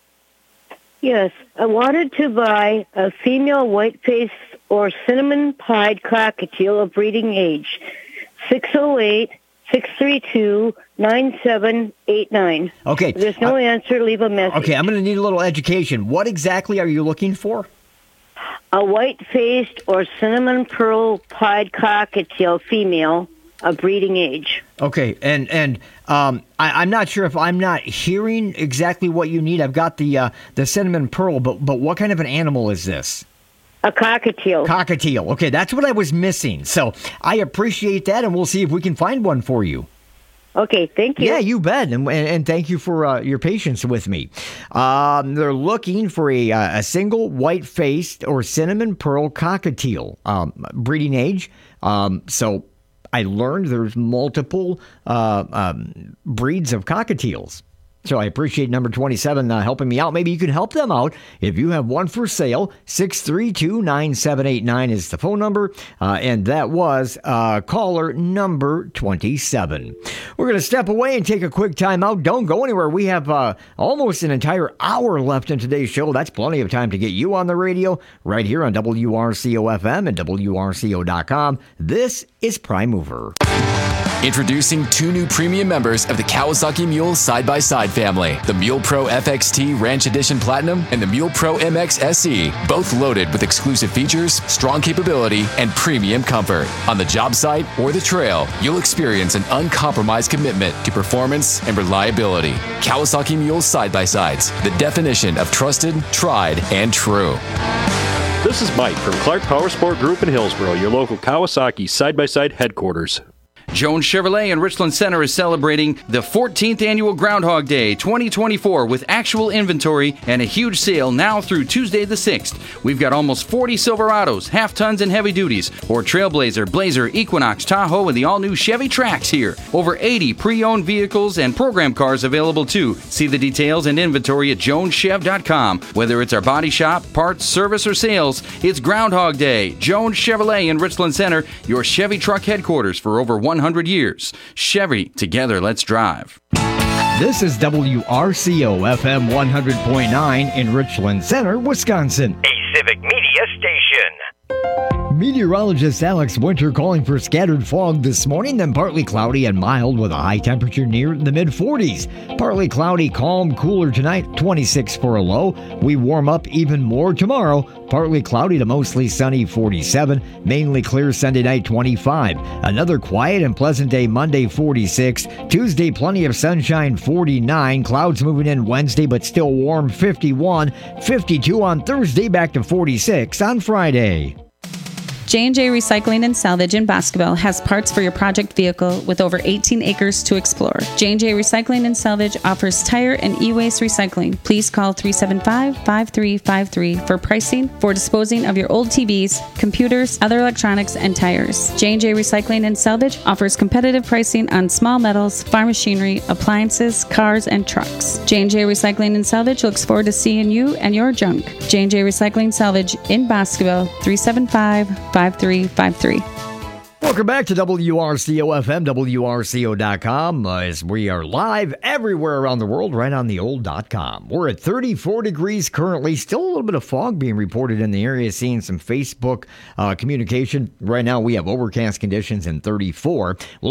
Yes, I wanted to buy a female whiteface or cinnamon-pied cockatiel of breeding age. six oh eight, six three two, nine seven eight nine. Okay. If there's no uh, answer, leave a message. Okay, I'm going to need a little education. What exactly are you looking for? A white-faced or cinnamon pearl-pied cockatiel female of breeding age. Okay, and and um, I, I'm not sure if I'm not hearing exactly what you need. I've got the uh, the cinnamon pearl, but but what kind of an animal is this? A cockatiel. Cockatiel. Okay, that's what I was missing. So I appreciate that, and we'll see if we can find one for you. Okay, thank you. Yeah, you bet, and and, and thank you for uh, your patience with me. Um, they're looking for a uh, a single white-faced or cinnamon pearl cockatiel, um, breeding age. Um, so. I learned there's multiple uh, um, breeds of cockatiels. So I appreciate number twenty-seven uh, helping me out. Maybe you can help them out if you have one for sale. six three two, nine seven eight nine is the phone number. Uh, and that was uh, caller number twenty-seven. We're going to step away and take a quick time out. Don't go anywhere. We have uh, almost an entire hour left in today's show. That's plenty of time to get you on the radio right here on W R C O F M and W R C O dot com. This is Prime Mover. Introducing two new premium members of the Kawasaki Mule side-by-side family, the Mule Pro F X T Ranch Edition Platinum and the Mule Pro M X S E, both loaded with exclusive features, strong capability, and premium comfort. On the job site or the trail, you'll experience an uncompromised commitment to performance and reliability. Kawasaki Mule side-by-sides, the definition of trusted, tried, and true. This is Mike from Clark Power Sport Group in Hillsboro, your local Kawasaki side-by-side headquarters. Jones Chevrolet in Richland Center is celebrating the fourteenth Annual Groundhog Day twenty twenty-four with actual inventory and a huge sale now through Tuesday the sixth. We've got almost forty Silverados, half-tons, and heavy duties, or Trailblazer, Blazer, Equinox, Tahoe, and the all-new Chevy Trax here. Over eighty pre-owned vehicles and program cars available too. See the details and inventory at jones chev dot com. Whether it's our body shop, parts, service, or sales, it's Groundhog Day. Jones Chevrolet in Richland Center, your Chevy truck headquarters for over one hundred years. Chevy, together let's drive. This is W R C O F M one hundred point nine in Richland Center, Wisconsin. A Civic Media station. Meteorologist Alex Winter calling for scattered fog this morning, then partly cloudy and mild with a high temperature near the mid forties. Partly cloudy, calm, cooler tonight, twenty-six for a low. We warm up even more tomorrow. Partly cloudy to mostly sunny, forty-seven. Mainly clear Sunday night, twenty-five. Another quiet and pleasant day Monday, forty-six. Tuesday, plenty of sunshine, forty-nine. Clouds moving in Wednesday, but still warm, fifty-one. fifty-two on Thursday, back to forty-six on Friday. J and J Recycling and Salvage in Boscobel has parts for your project vehicle with over eighteen acres to explore. J and J Recycling and Salvage offers tire and e-waste recycling. Please call three seven five, five three five three for pricing for disposing of your old T Vs, computers, other electronics, and tires. J and J Recycling and Salvage offers competitive pricing on small metals, farm machinery, appliances, cars, and trucks. J and J Recycling and Salvage looks forward to seeing you and your junk. J and J Recycling Salvage in Boscobel, three seven five, five three five three. Welcome back to W R C O F M, W R C O dot com, uh, as we are live everywhere around the world, right on the old dot com. We're at thirty-four degrees currently. Still a little bit of fog being reported in the area, seeing some Facebook uh, communication. Right now we have overcast conditions in thirty-four.